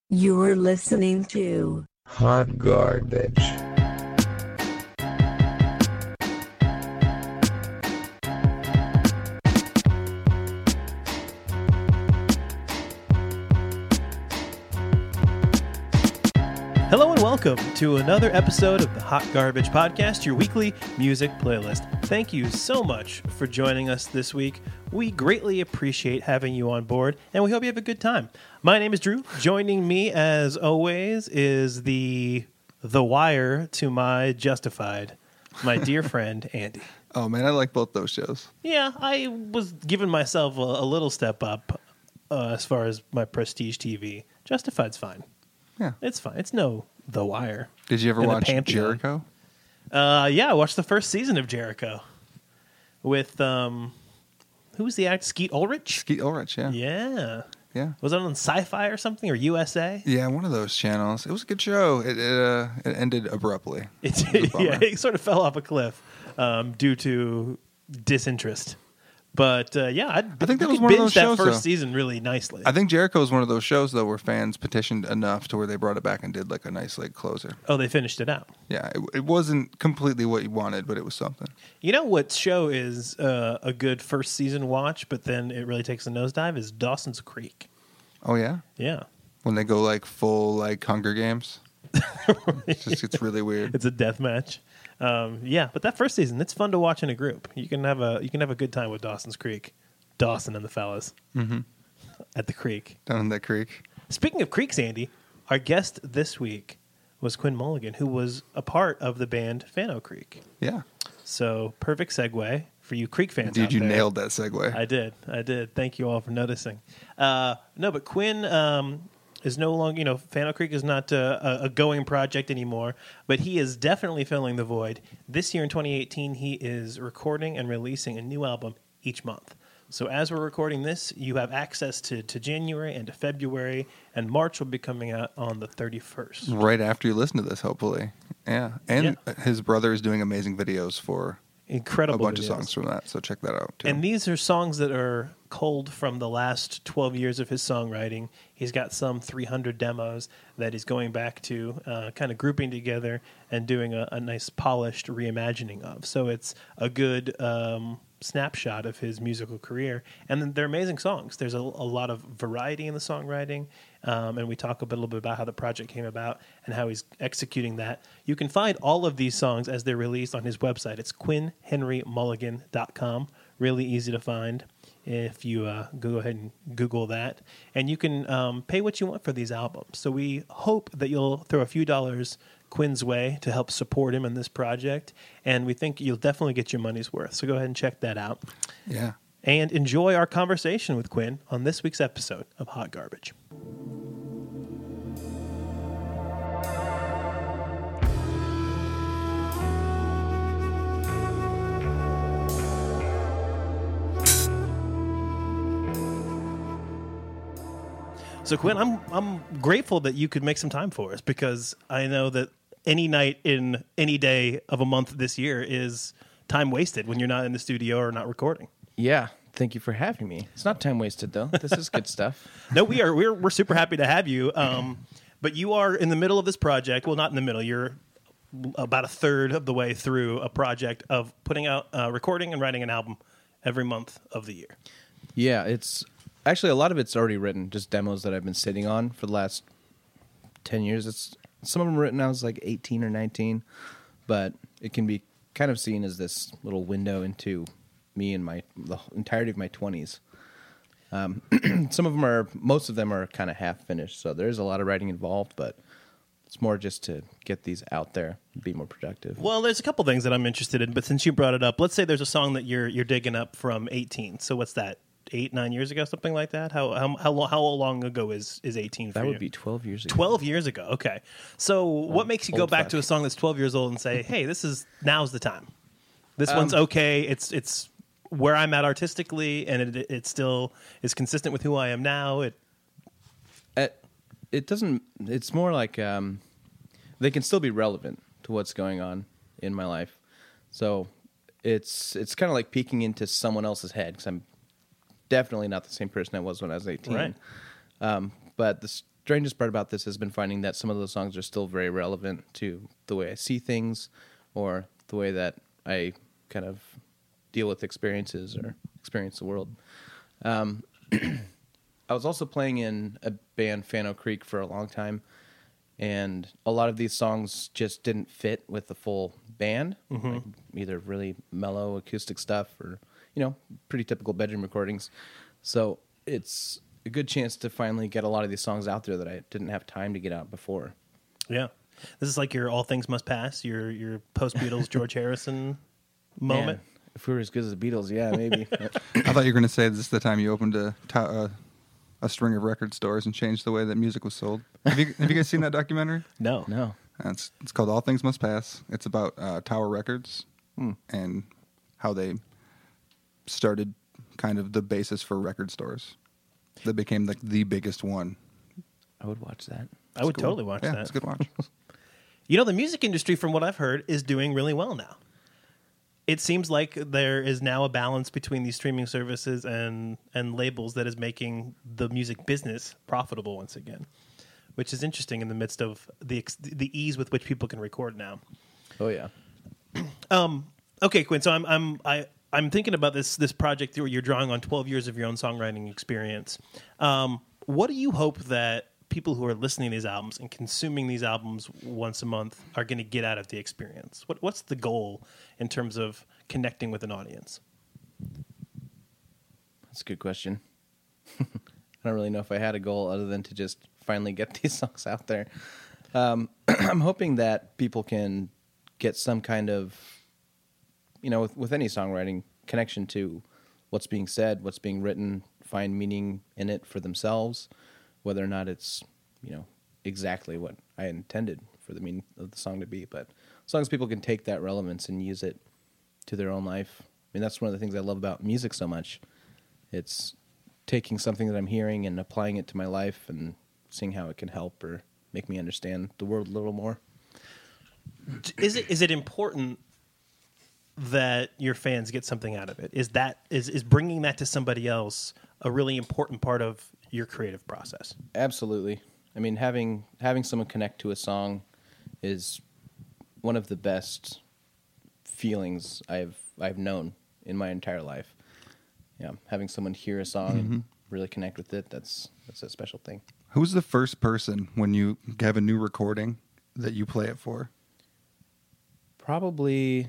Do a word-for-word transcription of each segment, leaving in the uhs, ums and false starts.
You're listening to Hot Garbage. Hello and welcome to another episode of the Hot Garbage Podcast, your weekly music playlist. Thank you so much for joining us this week. We greatly appreciate having you on board, and we hope you have a good time. My name is Drew. Joining me, as always, is the the wire to my Justified, my dear friend Andy. Oh man, I like both those shows. Yeah, I was giving myself a, a little step up uh, as far as my prestige T V. Justified's fine. Yeah. It's fine. It's no The Wire. Did you ever in the watch Pantheon. Jericho? Uh, yeah, I watched the first season of Jericho with um, who was the actor? Skeet Ulrich. Skeet Ulrich, yeah. Yeah, Yeah. was it on Sci-Fi or something or U S A? Yeah, one of those channels. It was a good show. It it, uh, it ended abruptly. It, It was a bummer. yeah, it sort of fell off a cliff um, due to disinterest. But uh, yeah, I'd, I think that we was could one of binge those that shows, first though. season really nicely. I think Jericho was one of those shows though where fans petitioned enough to where they brought it back and did like a nice like closer. oh, they finished it out. Yeah, it, it wasn't completely what you wanted, but it was something. You know what show is uh, a good first season watch, but then it really takes a nosedive is Dawson's Creek. Oh yeah, Yeah. when they go like full like Hunger Games, it's just it's really weird. It's a death match. Um, yeah, but that first season, it's fun to watch in a group. You can have a you can have a good time with Dawson's Creek, Dawson and the fellas Mm-hmm. at the creek. Down in that creek. Speaking of creeks, Andy, our guest this week was Quinn Mulligan, who was a part of the band Fano Creek. Yeah, So perfect segue for you Creek fans. dude, out you there. nailed that segue. I did. I did. Thank you all for noticing. Uh, no, but Quinn um, is no longer, you know, Fano Creek is not uh, a, a going project anymore, but he is definitely filling the void. This year in twenty eighteen, he is recording and releasing a new album each month. So as we're recording this, you have access to, to January and to February, and March will be coming out on the thirty-first. Right after you listen to this, hopefully. Yeah. And Yeah. his brother is doing amazing videos for Incredible a bunch videos. of songs from that, so check that out, too. And these are songs that are culled from the last twelve years of his songwriting. He's got some three hundred demos that he's going back to, uh, kind of grouping together and doing a, a nice polished reimagining of. So it's a good um, snapshot of his musical career. And then they're amazing songs. There's a, a lot of variety in the songwriting. Um, and we talk a little bit about how the project came about and how he's executing that. You can find all of these songs as they're released on his website. It's quinn henry mulligan dot com. Really easy to find if you uh, go ahead and Google that. And you can um, pay what you want for these albums. So we hope that you'll throw a few dollars Quinn's way to help support him in this project. And we think you'll definitely get your money's worth. So go ahead and check that out. Yeah. And enjoy our conversation with Quinn on this week's episode of Hot Garbage. So Quinn, I'm I'm grateful that you could make some time for us because I know that any night in any day of a month this year is time wasted when you're not in the studio or not recording. Yeah, thank you for having me. It's not time wasted though. This is good stuff. No, we are we're we're super happy to have you. Um, but you are in the middle of this project. Well, not in the middle. You're about a third of the way through a project of putting out, uh, recording and writing an album every month of the year. Yeah, it's actually a lot of it's already written, just demos that I've been sitting on for the last ten years. It's some of them were written when I was like eighteen or nineteen, but it can be kind of seen as this little window into me and my the entirety of my twenties. Um, some of them are, most of them are kind of half finished, so there's a lot of writing involved, but it's more just to get these out there and be more productive. Well, there's a couple things that I'm interested in, but since you brought it up, let's say there's a song that you're you're digging up from eighteen. So what's that? Eight, nine years ago, something like that. How how how, lo- how long ago is is eighteen? For That you? would be twelve years ago. twelve years ago. Okay. So what makes you go old back fuck. to a song that's twelve years old and say, "Hey, this is now's the time. This Um, one's okay. It's it's where I'm at artistically, and it it still is consistent with who I am now." It It, it doesn't. It's more like um, they can still be relevant to what's going on in my life. So it's it's kind of like peeking into someone else's head because I'm definitely not the same person I was when I was eighteen. Right. Um, but this strangest part about this has been finding that some of those songs are still very relevant to the way I see things or the way that I kind of deal with experiences or experience the world. Um, I was also playing in a band, Fano Creek, for a long time, and a lot of these songs just didn't fit with the full band, Mm-hmm. like either really mellow acoustic stuff or, you know, pretty typical bedroom recordings. So it's a good chance to finally get a lot of these songs out there that I didn't have time to get out before. Yeah. This is like your All Things Must Pass, your your post-Beatles George Harrison moment. Man, if we were as good as the Beatles, yeah, maybe. I thought you were going to say this is the time you opened a, to- uh, a string of record stores and changed the way that music was sold. Have you, have you guys seen that documentary? No. No. Uh, It's, it's called All Things Must Pass. It's about uh, Tower Records Hmm. and how they started kind of the basis for record stores. That became like the biggest one. I would watch that. I would Cool. totally watch yeah, that. it's a good watch. You know, the music industry, from what I've heard, is doing really well now. It seems like there is now a balance between these streaming services and, and labels that is making the music business profitable once again, which is interesting in the midst of the ex- the ease with which people can record now. Oh, yeah. Okay, Quinn. So I'm I'm I, I'm thinking about this this project where you're drawing on twelve years of your own songwriting experience. Um, what do you hope that people who are listening to these albums and consuming these albums once a month are going to get out of the experience? What what's the goal in terms of connecting with an audience? That's a good question. I don't really know if I had a goal other than to just finally get these songs out there. Um, I'm hoping that people can get some kind of, you know, with, with any songwriting, connection to what's being said, what's being written, find meaning in it for themselves, whether or not it's, you know, exactly what I intended for the meaning of the song to be. But as long as people can take that relevance and use it to their own life, I mean, that's one of the things I love about music so much. It's taking something that I'm hearing and applying it to my life and seeing how it can help or make me understand the world a little more. Is it is it important that your fans get something out of it? Is that is is bringing that to somebody else a really important part of your creative process? Absolutely. I mean, having having someone connect to a song is one of the best feelings I've I've known in my entire life. Yeah, having someone hear a song and really connect with it, that's that's a special thing. Who's the first person when you have a new recording that you play it for? Probably,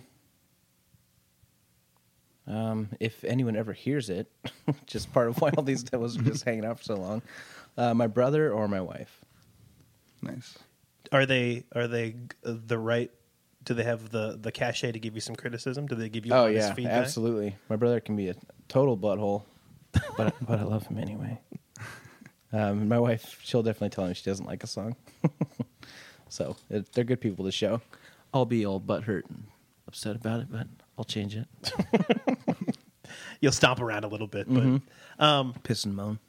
um, if anyone ever hears it, which is part of why all these demos are just hanging out for so long, uh, my brother or my wife. Nice. Are they are they the right? Do they have the the cachet to give you some criticism? Do they give you Oh honest yeah, feedback? absolutely. My brother can be a total butthole, but but I love him anyway. Um, my wife, she'll definitely tell me she doesn't like a song. So it, they're good people to show. I'll be all butthurt and upset about it, but I'll change it. You'll stomp around a little bit, but um, Piss and moan.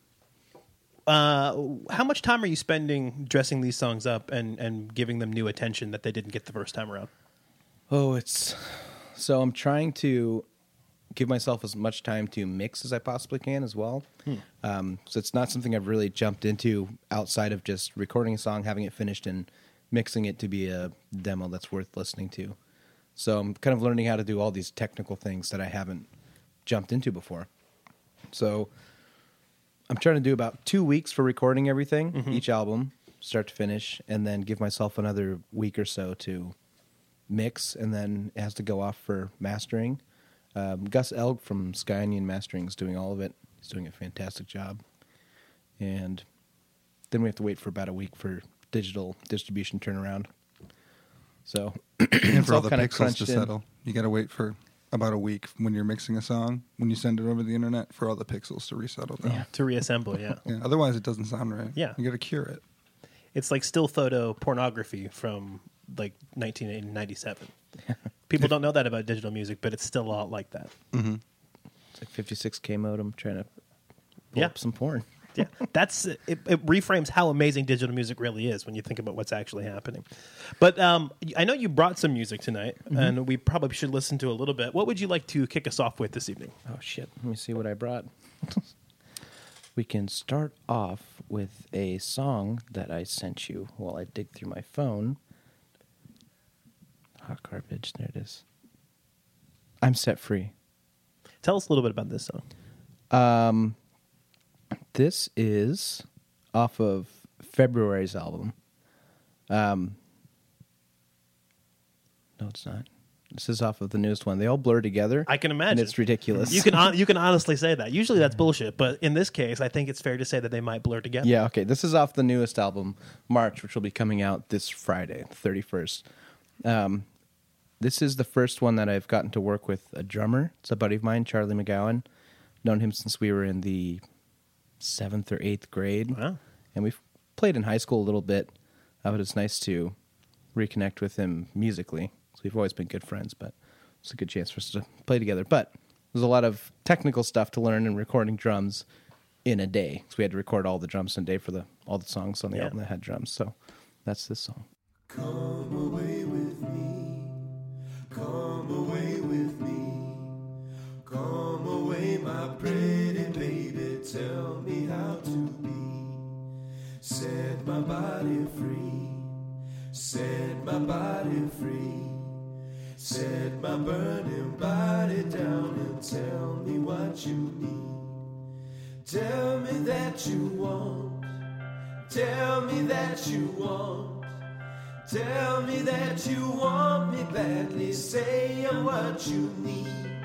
uh, how much time are you spending dressing these songs up and, and giving them new attention that they didn't get the first time around? Oh, it's so I'm trying to give myself as much time to mix as I possibly can as well. Um, so it's not something I've really jumped into outside of just recording a song, having it finished, and mixing it to be a demo that's worth listening to. So I'm kind of learning how to do all these technical things that I haven't jumped into before. So I'm trying to do about two weeks for recording everything, Mm-hmm. each album, start to finish, and then give myself another week or so to mix, and then it has to go off for mastering. Um, Gus Elg from Sky Onion Mastering is doing all of it. He's doing a fantastic job. And then we have to wait for about a week for digital distribution turnaround. So And it's for all all the kind of pixels crunched to in. settle, you got to wait for about a week when you're mixing a song, when you send it over the internet, for all the pixels to resettle down. Yeah. To reassemble, yeah. Yeah, otherwise, it doesn't sound right. Yeah. You got to cure it. It's like still photo pornography from like nineteen ninety-seven. People don't know that about digital music, but it's still a lot like that. It's like fifty-six K modem trying to pull Yeah. up some porn. Yeah, that's it, it. Reframes how amazing digital music really is when you think about what's actually happening. But um, I know you brought some music tonight, and we probably should listen to a little bit. What would you like to kick us off with this evening? Oh, shit. Let me see what I brought. We can start off with a song that I sent you while I dig through my phone. Hot Garbage, there it is. I'm Set Free. Tell us a little bit about this song. Um, this is off of February's album. Um, no, it's not. This is off of the newest one. They all blur together. I can imagine. And it's ridiculous. You can hon- you can honestly say that. Usually that's bullshit, but in this case, I think it's fair to say that they might blur together. Yeah, okay. This is off the newest album, March, which will be coming out this Friday, thirty-first. Um, this is the first one that I've gotten to work with a drummer. It's a buddy of mine, Charlie McGowan. Known him since we were in the seventh or eighth grade. Wow. And we've played in high school a little bit, uh, but it's nice to reconnect with him musically. So we've always been good friends, but it's a good chance for us to play together. But there's a lot of technical stuff to learn in recording drums in a day. So we had to record all the drums in a day for the all the songs on the Yeah. album that had drums. So that's this song. Come away with me, come away with me, come away, my pretty baby, tell me how to be. Set my body free, set my body free. Set my burning body down and tell me what you need. Tell me that you want, tell me that you want, tell me that you want me badly, say I'm what you need.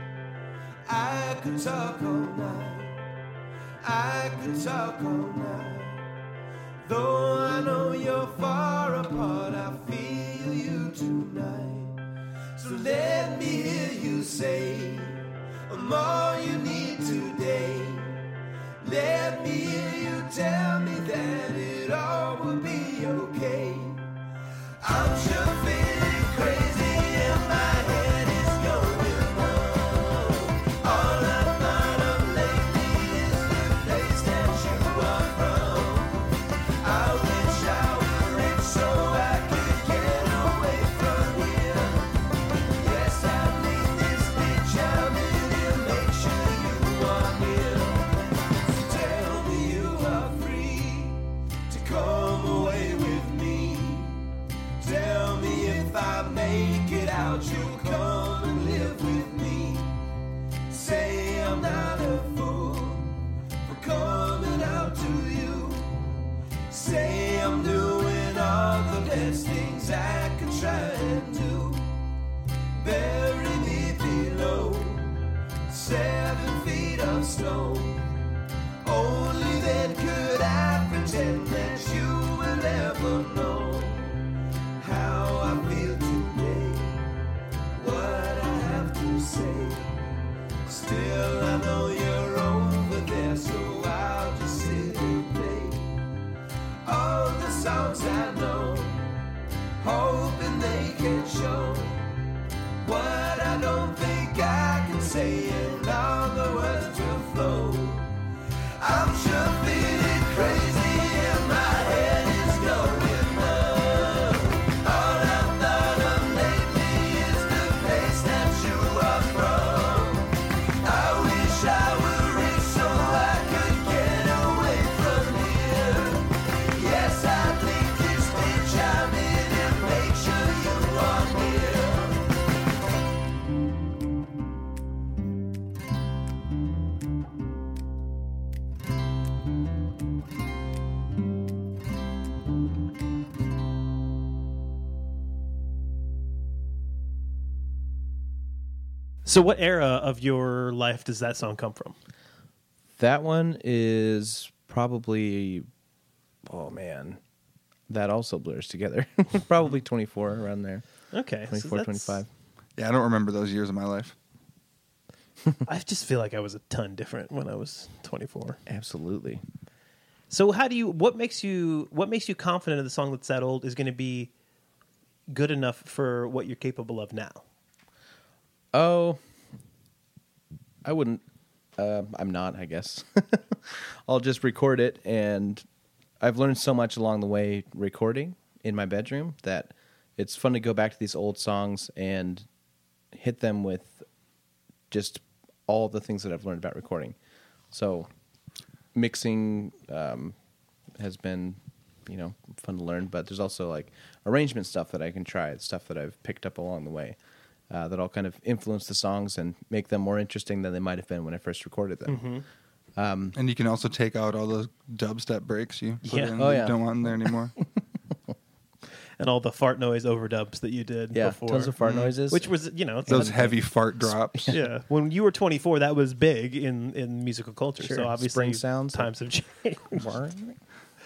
I could talk all night, I could talk all night. Though I know you're far apart, I feel you tonight. So let me hear you say, I'm all you need today. Let me hear you tell me that it all will be okay. I'm sure feeling crazy and my head is going numb. All I thought of lately is the place that you are from. I wish I were rich so I could get away from here. Yes, I leave this bitch out and make sure you are here. So tell me you are free to come away with me. Tell me if I make it out, you'll come and live with me. Say I'm not a fool for coming out to you. Say I'm doing all the best things I could try and do. Bury me below seven feet of snow. Only then could I pretend that you will ever know how I feel today, what I have to say. Still I know you're over there, so I'll just sit and play all the songs I know, hoping they can show what I don't think I can say, and all the words will flow. I'm sure feeling crazy and my head is going numb. All I've thought of lately is the place that you are from. I wish I were rich so I could get away from here. Yes, I'd leave this bitch I'm in and make sure you are here. So what era of your life does that song come from? That one is probably, oh man, that also blurs together. Probably twenty-four, around there. Okay. so twenty-four, that's- twenty-five. Yeah, I don't remember those years of my life. I just feel like I was a ton different when I was twenty-four. Absolutely. So how do you what makes you what makes you confident that the song that's that old is going to be good enough for what you're capable of now? Oh, I wouldn't. Uh, I'm not, I guess. I'll just record it, and I've learned so much along the way recording in my bedroom that it's fun to go back to these old songs and hit them with just all the things that I've learned about recording. So mixing, um, has been, you know, fun to learn. But there's also like arrangement stuff that I can try, stuff that I've picked up along the way, uh, that all kind of influence the songs and make them more interesting than they might have been when I first recorded them. Mm-hmm. And you can also take out all those dubstep breaks you put Yeah. in Oh, that yeah. you don't want in there anymore. And all the fart noise overdubs that you did Yeah, before. tons of fart noises. Which was, you know, it's Those not- heavy fart drops. yeah. When you were twenty-four, that was big in, in musical culture. Sure. So obviously, Spring sounds. times have changed.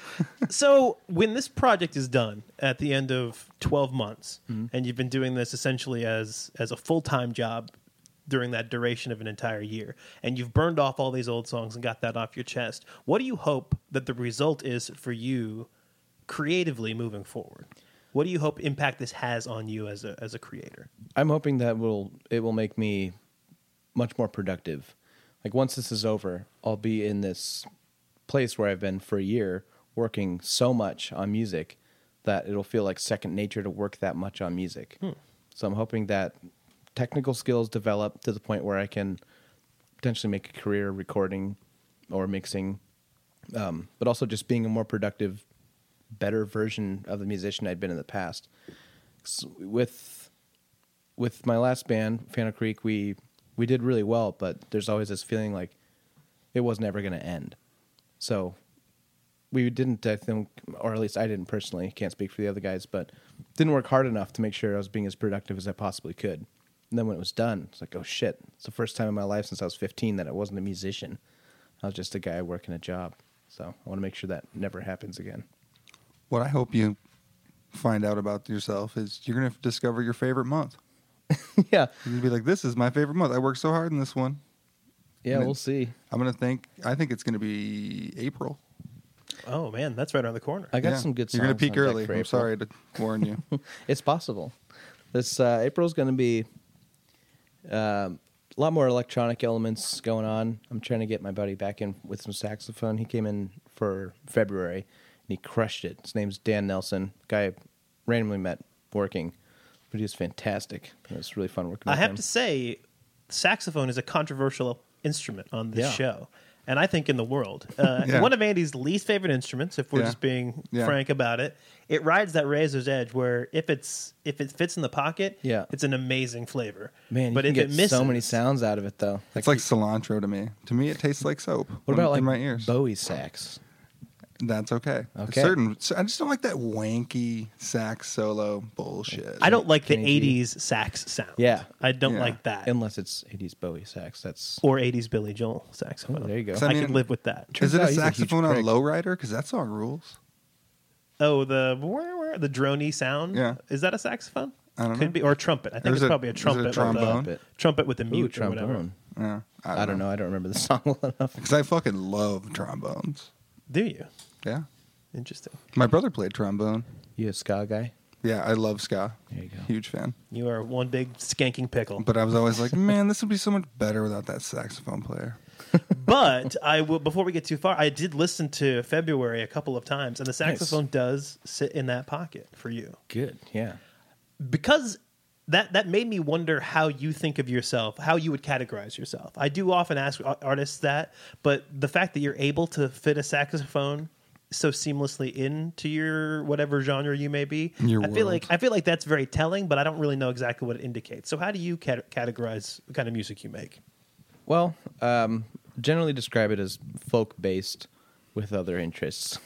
So when this project is done at the end of twelve months, Mm-hmm. and you've been doing this essentially as as a full time job during that duration of an entire year, and you've burned off all these old songs and got that off your chest, what do you hope that the result is for you creatively moving forward? What do you hope impact this has on you as a as a creator? I'm hoping that will it will make me much more productive. Like once this is over, I'll be in this place where I've been for a year working so much on music that it'll feel like second nature to work that much on music. Hmm. So I'm hoping that technical skills develop to the point where I can potentially make a career recording or mixing, um, but also just being a more productive, better version of the musician I'd been in the past. So with with my last band, Fano Creek, we we did really well, but there's always this feeling like it was never going to end. So we didn't, I think, or at least I didn't personally, can't speak for the other guys, but didn't work hard enough to make sure I was being as productive as I possibly could. And then when it was done, it's like, oh shit, it's the first time in my life since I was fifteen that I wasn't a musician. I was just a guy working a job. So I want to make sure that never happens again. What I hope you find out about yourself is you're going to discover your favorite month. yeah. You're going to be like, this is my favorite month. I worked so hard in this one. Yeah, And we'll it- see. I'm going to think, I think it's going to be April. Oh man, that's right around the corner. I got Yeah. some good songs. You're going to peak on deck early. for I'm April. sorry to warn you. It's possible. This uh, April's going to be um, a lot more electronic elements going on. I'm trying to get my buddy back in with some saxophone. He came in for February, and he crushed it. His name's Dan Nelson, guy I randomly met working, but he was fantastic. It was really fun working I with have him. to say, saxophone is a controversial instrument on this Yeah. show, and I think in the world. Uh, Yeah. One of Andy's least favorite instruments, if we're Yeah. just being Yeah. frank about it. It rides that razor's edge where if it's if it fits in the pocket, Yeah. it's an amazing flavor. Man, you but can if get it misses, so many sounds out of it, though. It's like cilantro to me. To me, it tastes like soap. What about like in my ears? Bowie sax? That's okay. Okay. Certain. I just don't like that wanky sax solo bullshit. I don't like the Kenny G. eighties sax sound. Yeah. I don't Yeah. like that. Unless it's eighties Bowie sax. That's Or eighties Billy Joel saxophone. Oh, there you go. So I, I mean- could live with that. Is it out a he's a huge saxophone on prick. Lowrider? Because that song rules. Oh, the the droney sound. Yeah. Is that a saxophone? I don't Could know. be, or a trumpet. I Or think is it's it- probably a is it a trumpet. with trombone? a- trumpet with a Ooh, mute or whatever. trombone. Yeah, I don't know. I don't remember the song well enough. Because I fucking love trombones. Do you? Yeah. Interesting. My brother played trombone. You a ska guy? Yeah, I love ska. There you go. Huge fan. You are one big skanking pickle. But I was always like, man, this would be so much better without that saxophone player. But I will. Before we get too far, I did listen to February a couple of times, and the saxophone does sit in that pocket for you Good. Yeah. because that that made me wonder how you think of yourself, how you would categorize yourself. I do often ask ar- artists that, but the fact that you're able to fit a saxophone so seamlessly into your whatever genre you may be, Your I feel world. like I feel like that's very telling, but I don't really know exactly what it indicates. So how do you cat- categorize the kind of music you make? Well, um, generally describe it as folk based with other interests.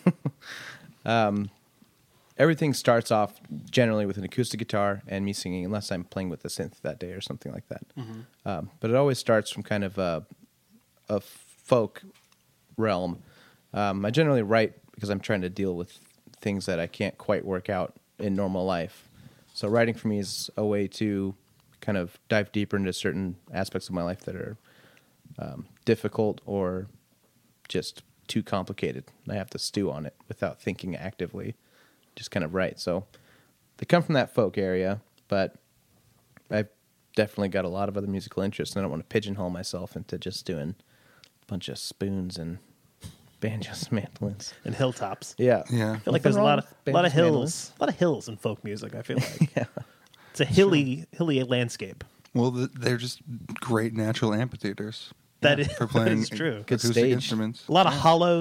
um, everything starts off generally with an acoustic guitar and me singing, unless I'm playing with a synth that day or something like that. Um, but it always starts from kind of a, a folk realm. Um, I generally write because I'm trying to deal with things that I can't quite work out in normal life. So writing for me is a way to kind of dive deeper into certain aspects of my life that are um, difficult or just too complicated. I have to stew on it without thinking actively, just kind of write. So they come from that folk area, but I've definitely got a lot of other musical interests, and I don't want to pigeonhole myself into just doing a bunch of spoons and banjos and mandolins. And hilltops. Yeah. Yeah. I feel like Nothing there's a wrong lot of with a lot of banjos, mandolins. hills, a lot of hills in folk music. I feel like Yeah. it's a hilly, hilly landscape. Well, th- they're just great natural amphitheaters That is for playing that is true. Good acoustic stage. instruments. A lot of hollows.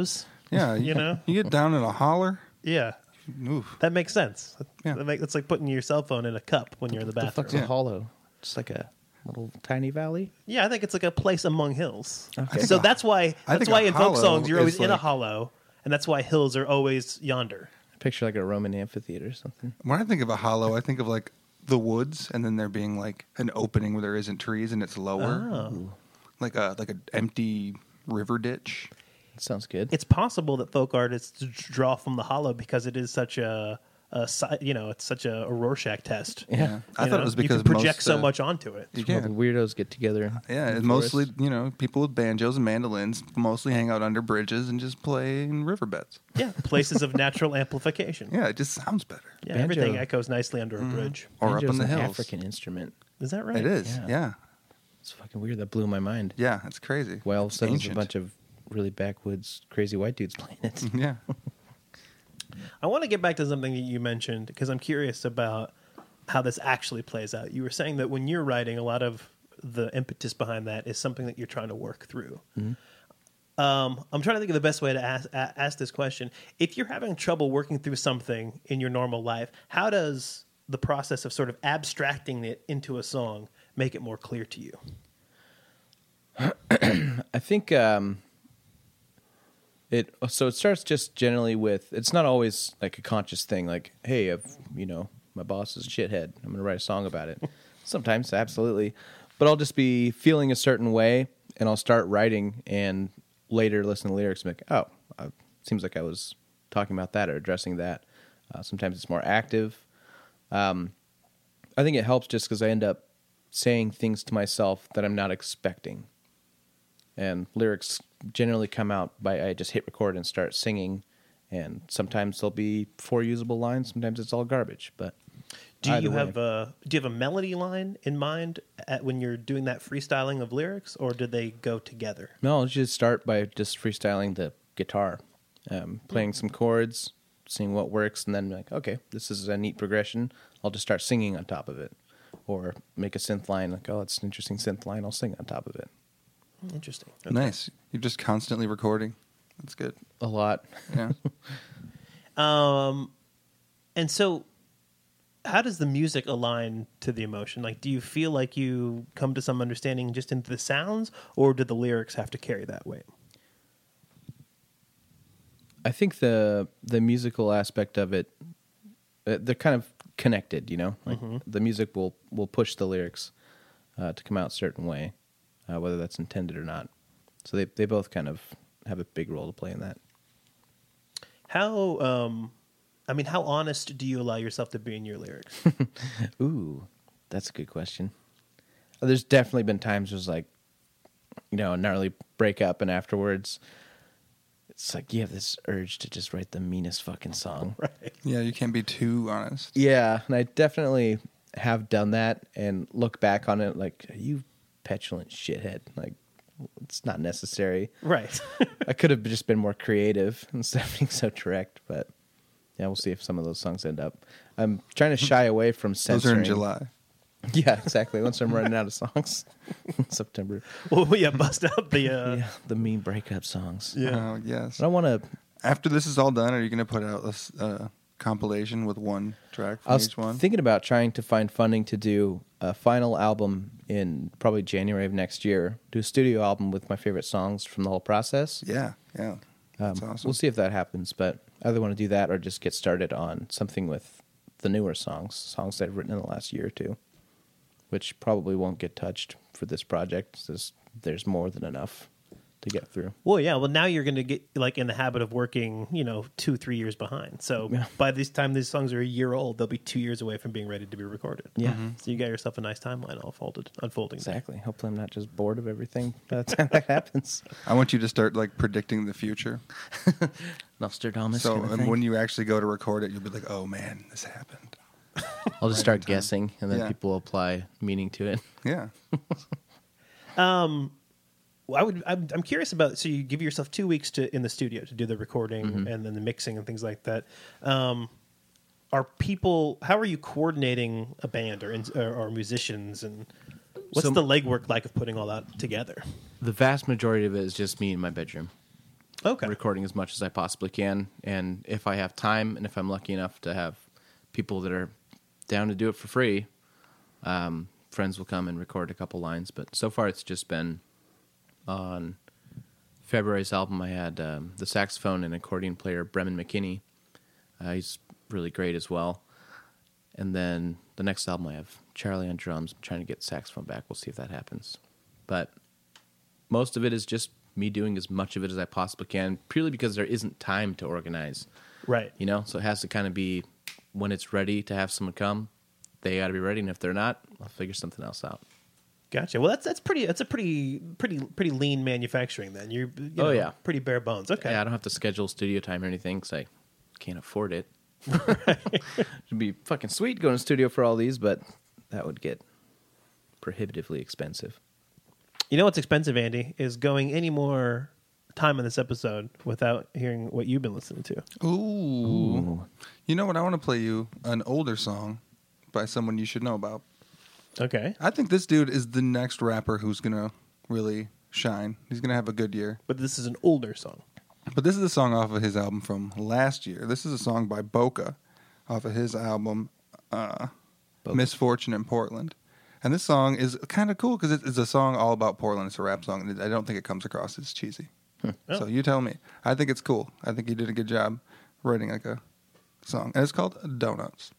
Yeah, You know? you get down in a holler. Yeah, Oof. that makes sense. Yeah. That make, it's like putting your cell phone in a cup when you're in the The bathroom. fuck's Yeah. a hollow? Just like a little tiny valley. Yeah, I think it's like a place among hills. Okay. So a- that's why I that's think why a in folk hollow songs you're always is in a like- hollow, and that's why hills are always yonder. Picture like a Roman amphitheater or something. When I think of a hollow, I think of like the woods, and then there being like an opening where there isn't trees and it's lower, Oh. like a like an empty river ditch. Sounds good. It's possible that folk artists draw from the hollow because it is such a, a si- you know, it's such a, a Rorschach test. Yeah. I You thought know? it was you because can project most, so uh, much onto it. You All the can. weirdos get together. Yeah, in it's the mostly forest. you know people with banjos and mandolins mostly hang out under bridges and just play in riverbeds. Yeah, places of natural amplification. Yeah, it just sounds better. Yeah, Banjo. everything echoes nicely under a bridge. Or up Banjo's in the an hills. African instrument. Is that right? It is. Yeah. Yeah, It's fucking weird. That blew my mind. yeah, it's crazy. Well, all of a sudden, there's a Ancient. bunch of really backwoods, crazy white dudes playing it. Yeah, I want to get back to something that you mentioned because I'm curious about how this actually plays out. You were saying that when you're writing, a lot of the impetus behind that is something that you're trying to work through. Um, I'm trying to think of the best way to ask, a- ask this question. If you're having trouble working through something in your normal life, how does the process of sort of abstracting it into a song make it more clear to you? I think um, it. So it starts just generally with. It's not always like a conscious thing. Like, hey, I've, you know, my boss is a shithead. I'm going to write a song about it. Sometimes, absolutely, but I'll just be feeling a certain way, and I'll start writing, and later listen to the lyrics and be like, oh, uh, seems like I was talking about that or addressing that. Uh, sometimes it's more active. Um, I think it helps just because I end up saying things to myself that I'm not expecting. And lyrics generally come out by I just hit record and start singing, and sometimes there'll be four usable lines, sometimes it's all garbage. But Do either you way. have a do you have a melody line in mind at, when you're doing that freestyling of lyrics, or do they go together? No, I'll just start by just freestyling the guitar, um, playing some chords, seeing what works, and then be like, okay, this is a neat progression. I'll just start singing on top of it, or make a synth line. Like, oh, it's an interesting synth line. I'll sing on top of it. Interesting. Okay. nice. You're just constantly recording. That's good. A lot. Yeah. Um, and so, how does the music align to the emotion? Like, do you feel like you come to some understanding just into the sounds, or do the lyrics have to carry that weight? I think the the musical aspect of it, uh, they're kind of connected. You know, like the music will will push the lyrics uh, to come out a certain way, uh, whether that's intended or not. So they they both kind of have a big role to play in that. How, um, I mean, how honest do you allow yourself to be in your lyrics? Ooh, that's a good question. Uh, There's definitely been times where it's like, you know, a gnarly breakup, and afterwards, it's like you have this urge to just write the meanest fucking song. Right. Yeah, you can't be too honest. Yeah, and I definitely have done that and look back on it like, you petulant shithead. Like, it's not necessary. Right. I could have just been more creative instead of being so direct, but yeah, we'll see if some of those songs end up. I'm trying to shy away from Those censoring. are in July. Yeah, exactly. Once I'm running out of songs in September. Well, yeah, bust out the. Uh, yeah, the mean breakup songs. Yeah. Oh, yes. I don't want to. After this is all done, are you going to put out a s- uh, compilation with one track from I was each one? thinking about trying to find funding to do a final album in probably January of next year. Do a studio album with my favorite songs from the whole process. yeah, yeah. That's Um, awesome. We'll see if that happens, but I either want to do that or just get started on something with the newer songs, songs that I've written in the last year or two, which probably won't get touched for this project. There's, there's more than enough to get through. Well, yeah. Well, now you're going to get like in the habit of working, you know, two, three years behind. So Yeah. by this time these songs are a year old, they'll be two years away from being ready to be recorded. Yeah. So you got yourself a nice timeline all folded, unfolding. there. Exactly. Hopefully I'm not just bored of everything by the time that happens. I want you to start like predicting the future. Nostradamus So kind of and thing. when you actually go to record it, you'll be like, "Oh man, this happened." I'll just start guessing, and then Yeah. people will apply meaning to it. Yeah. Well, I would. I'm, I'm curious about. So you give yourself two weeks to in the studio to do the recording Mm-hmm. and then the mixing and things like that. Um, are people? How are you coordinating a band or in- or, or musicians? And what's So- the legwork like of putting all that together? The vast majority of it is just me in my bedroom. Okay. recording as much as I possibly can. And if I have time, and if I'm lucky enough to have people that are down to do it for free, um, friends will come and record a couple lines. But so far, it's just been on February's album. I had um, the saxophone and accordion player Bremen McKinney. Uh, he's really great as well. And then the next album, I have Charlie on drums. I'm trying to get saxophone back. We'll see if that happens. But most of it is just me doing as much of it as I possibly can, purely because there isn't time to organize. Right. You know, so it has to kind of be when it's ready to have someone come, they got to be ready, and if they're not, I'll figure something else out. Gotcha. Well, that's that's pretty. That's a pretty pretty pretty lean manufacturing. Then you're you know, Oh, yeah. pretty bare bones. Okay. Yeah, I don't have to schedule studio time or anything because I can't afford it. It'd be fucking sweet going to studio for all these, but that would get prohibitively expensive. You know what's expensive, Andy, is going any more time in this episode without hearing what you've been listening to. Ooh. You know what? I want to play you an older song by someone you should know about. Okay. I think this dude is the next rapper who's going to really shine. He's going to have a good year. But this is an older song. But this is a song off of his album from last year. This is a song by Boca off of his album uh, Boca. Misfortune in Portland. And this song is kind of cool because it's a song all about Portland. It's a rap song. And I don't think it comes across as cheesy. Oh. So you tell me. I think it's cool. I think he did a good job writing like a song. And it's called Donuts.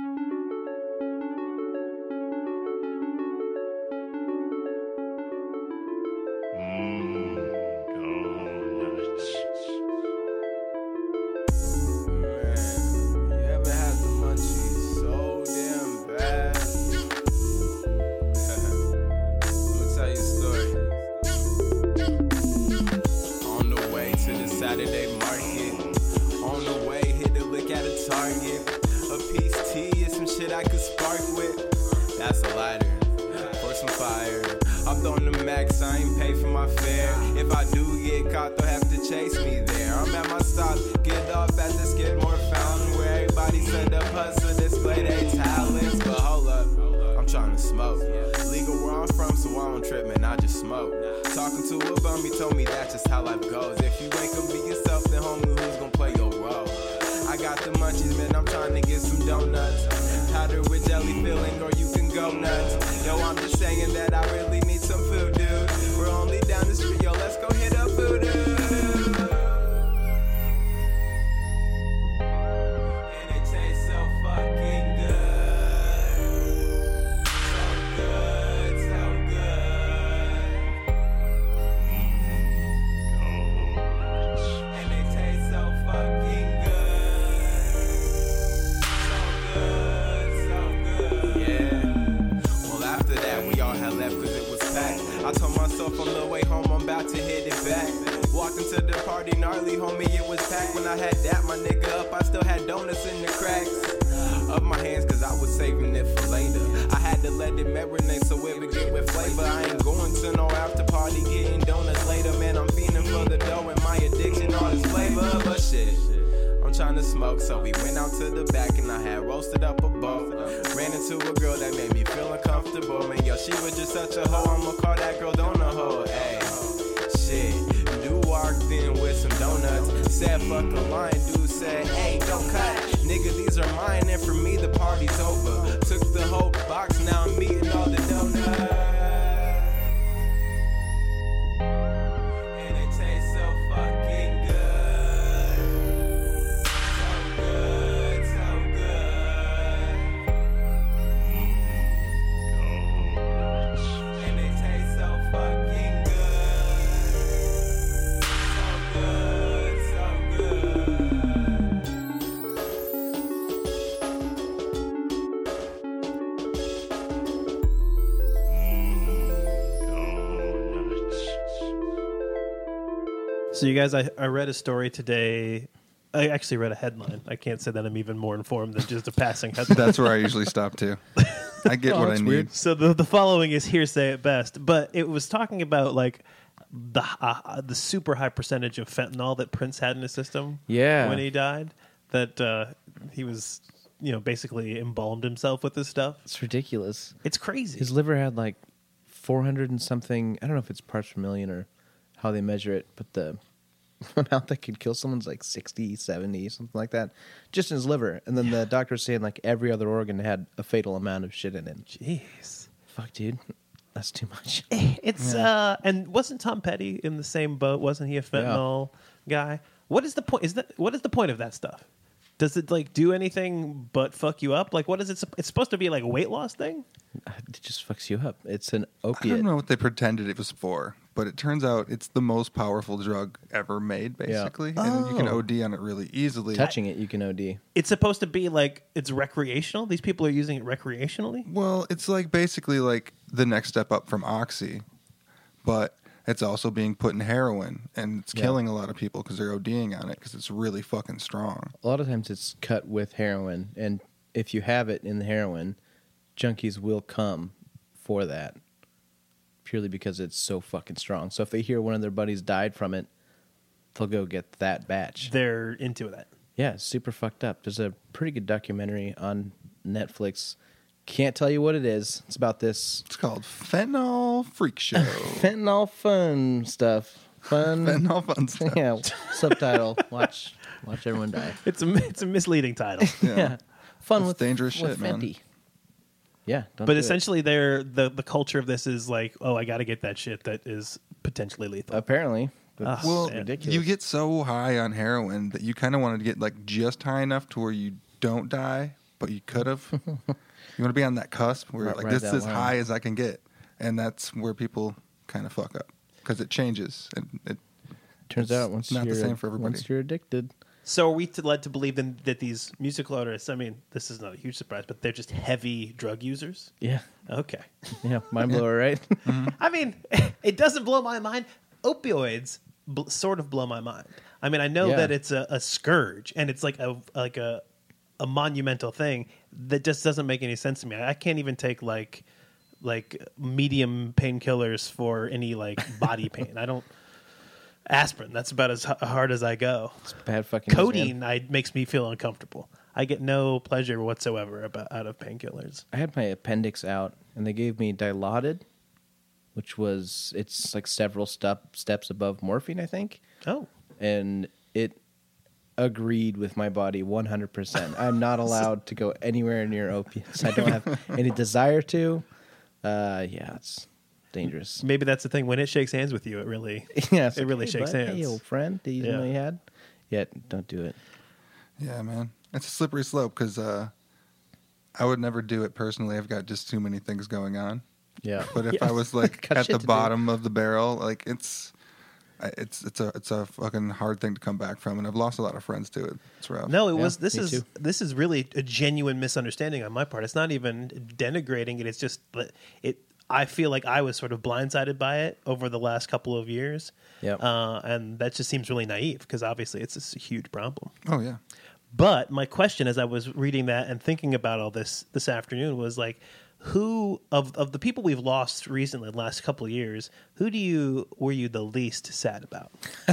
So you guys, I, I read a story today. I actually read a headline. I can't say that I'm even more informed than just a passing headline. That's where I usually stop too. I get Oh, what I that's need. weird. So the the following is hearsay at best, but it was talking about like the uh, the super high percentage of fentanyl that Prince had in his system. Yeah. when he died, that uh, he was, you know, basically embalmed himself with this stuff. It's ridiculous. It's crazy. His liver had like four hundred and something. I don't know if it's parts per million or how they measure it, but the amount that could kill someone's like sixty, seventy, something like that, just in his liver. And then the doctor was saying like every other organ had a fatal amount of shit in it. Jeez. Fuck, dude. That's too much. It's uh, and wasn't Tom Petty in the same boat? Wasn't he a fentanyl guy? What is the point? Is that what is the point of that stuff? Does it like do anything but fuck you up? Like, what is it? sup- It's supposed to be like a weight loss thing. It just fucks you up. It's an I opiate. don't know what they pretended it was for, but it turns out it's the most powerful drug ever made, basically. And you can Oh. O D on it really easily. Touching it, you can O D. It's supposed to be like it's recreational. These people are using it recreationally. Well, it's like basically like the next step up from Oxy, but it's also being put in heroin, and it's Yeah. killing a lot of people because they're ODing on it because it's really fucking strong. A lot of times it's cut with heroin, and if you have it in the heroin, junkies will come for that purely because it's so fucking strong. So if they hear one of their buddies died from it, they'll go get that batch. They're into that. Yeah, it's super fucked up. There's a pretty good documentary on Netflix. Can't tell you what it is. It's about this It's called Fentanyl Freak Show. fentanyl fun stuff. Fun. Fentanyl fun stuff. Yeah, subtitle. Watch watch everyone die. It's a it's a misleading title. Yeah. Fun That's with dangerous with shit, man. Fenty. Yeah, don't But do it. essentially, they're the the culture of this is like, oh, I got to get that shit that is potentially lethal. apparently, but Ah, it's Well, ridiculous. you get so high on heroin that you kind of want to get like just high enough to where you don't die, but you could have. You want to be on that cusp where Right- like right this that is as line. high as I can get, and that's where people kind of fuck up because it changes. And it, Turns it's out once not the you're same for everybody. once you're addicted, So are we to, led to believe then that these musical artists? I mean, this is not a huge surprise, but they're just heavy drug users. yeah, Okay. yeah, mind blower, right? I mean, it doesn't blow my mind. Opioids bl- sort of blow my mind. I mean, I know Yeah. that it's a, a scourge and it's like a like a a monumental thing that just doesn't make any sense to me. I can't even take like like medium painkillers for any like body pain. I don't. Aspirin. That's about as h- hard as I go. It's bad fucking news, man. Codeine I, makes me feel uncomfortable. I get no pleasure whatsoever about out of painkillers. I had my appendix out, and they gave me Dilaudid, which was it's like several step steps above morphine, I think, Oh, and it agreed with my body one hundred percent. I'm not allowed to go anywhere near opiates. I don't have any desire to. Uh, yeah, it's dangerous. maybe that's the thing. When it shakes hands with you, it really Yeah, it's it like, really hey, shakes bud, hands. Hey, old friend, do you Yeah. know you had? Yeah, don't do it. yeah, man, it's a slippery slope because uh, I would never do it personally. I've got just too many things going on. Yeah, But if Yeah. I was like Got at shit the to do. bottom of the barrel, like it's, I- it's it's a it's a fucking hard thing to come back from, and I've lost a lot of friends to it. It's rough. No, it Yeah, was. This me is too. this is really a genuine misunderstanding on my part. It's not even denigrating it. It's just that it. I feel like I was sort of blindsided by it over the last couple of years. Yep. Uh, and that just seems really naive because obviously it's just a huge problem. Oh yeah. But my question, as I was reading that and thinking about all this this afternoon, was like, who of of the people we've lost recently, the last couple of years, who do you were you the least sad about?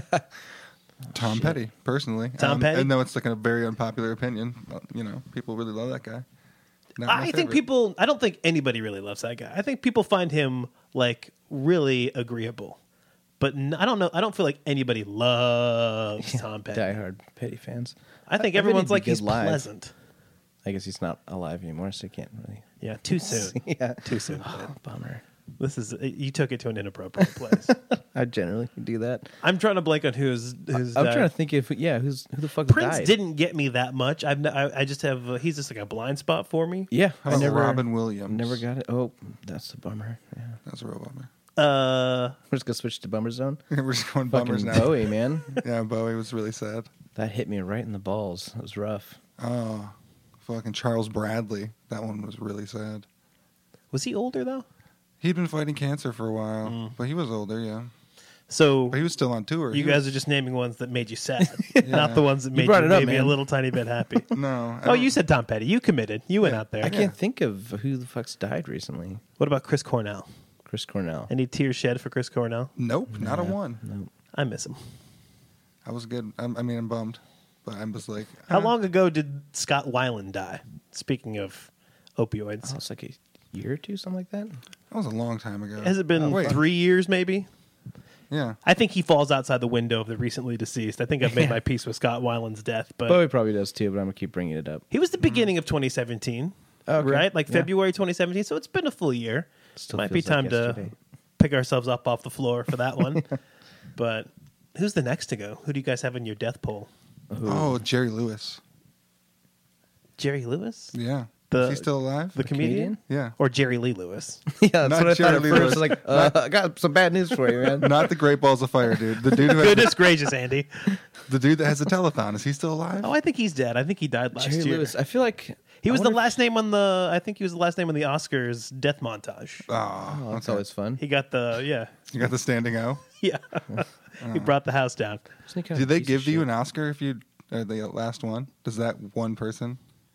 Tom Petty, personally. Tom um, Petty? I know it's like a very unpopular opinion. But, you know, people really love that guy. Not my I think favorite. people. I don't think anybody really loves that guy. I think people find him like really agreeable, but n- I don't know. I don't feel like anybody loves Tom Petty. diehard Petty fans. I think I- I bet everyone's he'd be like he's good live. pleasant. I guess he's not alive anymore, so you can't really. Yeah, too soon. Yeah, Too soon. Oh, bummer. This is you took it to an inappropriate place. I generally do that. I'm trying to blank on who's who's. I'm died. trying to think if yeah, who's who the fuck Prince died? didn't get me that much. I've n- I, I just have uh, he's just like a blind spot for me. Yeah, How I about never. Robin Williams? Never got it. Oh, that's a bummer. Yeah, That's a real bummer. Uh, we're just gonna switch to Bummer Zone. We're just going Fucking bummers now. Bowie, man, Yeah, Bowie was really sad. that hit me right in the balls. It was rough. Oh, fucking Charles Bradley. That one was really sad. was he older though? He'd been fighting cancer for a while, Mm. but he was older, yeah. So But he was still on tour. you He guys was- are just naming ones that made you sad, not the ones that You made brought you it up, maybe a man. little tiny bit happy. No. I Oh, don't- you said Tom Petty. You committed. You went Yeah. out there. I can't think of who the fuck's died recently. What about Chris Cornell? Chris Cornell. Any tears shed for Chris Cornell? Nope, not a one. No. I miss him. I was good. I'm, I mean, I'm bummed, but I was like, How uh, long ago did Scott Weiland die? Speaking of opioids, Oh, it's like a year or two, something like that. That was a long time ago. has it been Oh, wait. three years? Maybe. Yeah. I think he falls outside the window of the recently deceased. I think I've made Yeah. my peace with Scott Weiland's death, but Bowie probably does too, but I'm gonna keep bringing it up. he was the beginning of twenty seventeen, Okay. right? Like Yeah. February twenty seventeen. So it's been a full year. Still Might be feels like time to yesterday. pick ourselves up off the floor for that one. But who's the next to go? Who do you guys have in your death poll? Oh, Jerry Lewis. Jerry Lewis, Yeah. The- Is he still alive? the comedian, yeah. or Jerry Lee Lewis? Yeah, that's Not what I thought Jerry at Lee first. Lewis. Like, uh, I got some bad news for you, man. Not the Great Balls of Fire dude. The dude who has Goodness gracious, Andy! the dude that has the telethon. Is he still alive? Oh, I think he's dead. I think he died last Jerry year. Lewis. I feel like He I was the wonder if- last name on the. I think he was the last name on the Oscars death montage. Oh, Oh, that's okay. always fun. He got the yeah You got the standing O. yeah. He brought the house down. Isn't he kind Did of they a piece of give you shit? an Oscar if you are the last one? Does that one person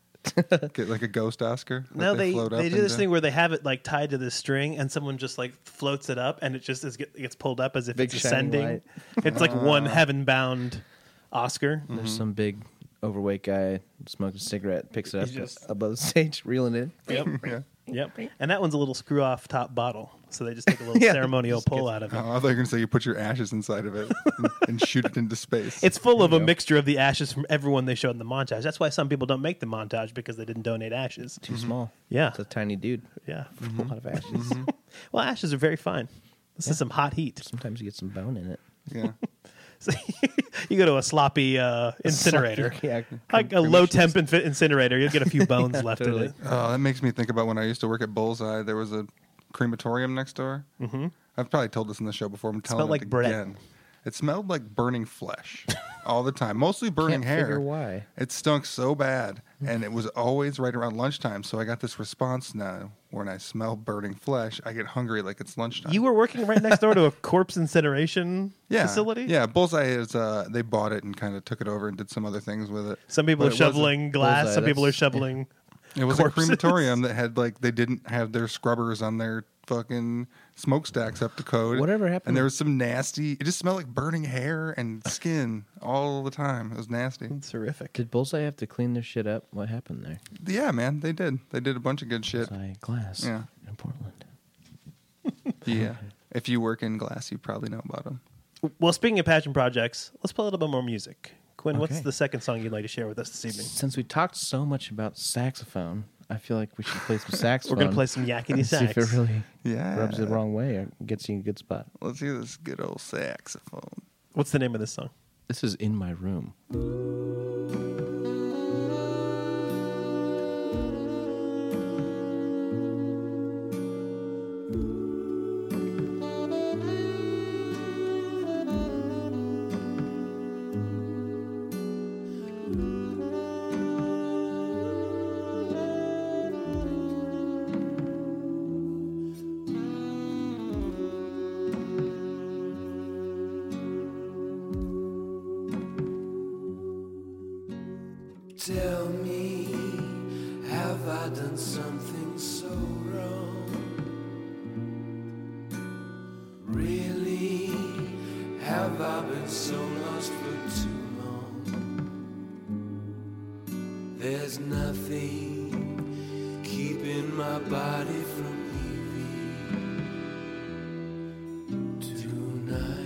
get like a ghost Oscar? that No, they float they, up do this into? thing where they have it like tied to this string, and someone just like floats it up, and it just is, it gets pulled up as if Big it's shining ascending. light. It's like one heaven bound Oscar. There's some big overweight guy smoking a cigarette, picks it up He's just- above the stage, reeling it. Yep, Yeah. yep. And that one's a little screw off top bottle, so they just take a little Yeah. ceremonial Just pull gets- out of Oh, it. I thought you were gonna say you put your ashes inside of it and, and shoot it into space. It's full of you a go. mixture of the ashes from everyone they showed in the montage. That's why some people don't make the montage because they didn't donate ashes. Too small. Yeah, It's a tiny dude. yeah. A lot of ashes. Well, ashes are very fine. This is some hot heat. Sometimes you get some bone in it. yeah. So you go to a sloppy uh, incinerator, Yeah. like a low temp infi- incinerator. You'll get a few bones left totally. in it. Oh, that makes me think about when I used to work at Bullseye. There was a crematorium next door. Mm-hmm. I've probably told this in the show before. I'm telling Smelled it like bread. again. It smelled like burning flesh all the time, mostly burning Can't hair. figure why. It stunk so bad, and it was always right around lunchtime. So I got this response now: when I smell burning flesh, I get hungry like it's lunchtime. You were working right next door to a corpse incineration yeah, facility. Yeah, Bullseye is. Uh, they bought it and kind of took it over and did some other things with it. Some people But are it wasn't- shoveling glass. Bullseye, Some people are that's- shoveling. It was corpses. a crematorium that had like they didn't have their scrubbers on their fucking smokestacks up to code. Whatever happened- And there was some nasty. It just smelled like burning hair and skin all the time. It was nasty. It's horrific. Did Bullseye have to clean their shit up? What happened there? Yeah, man, they did. They did a bunch of good shit. Bullseye Glass Yeah. in Portland. Yeah. If you work in glass, you probably know about them. Well, speaking of passion projects, let's play a little bit more music. Quinn, what's Okay. the second song you'd like to share with us this evening? Since we talked so much about saxophone, I feel like we should play some saxophone. We're gonna play some yakety and see if sax. it really Yeah. rubs you the wrong way or gets you in a good spot. Let's hear this good old saxophone. What's the name of this song? This is In My Room. Tell me, have I done something so wrong? Really, have I been so lost for too long? There's nothing keeping my body from leaving tonight.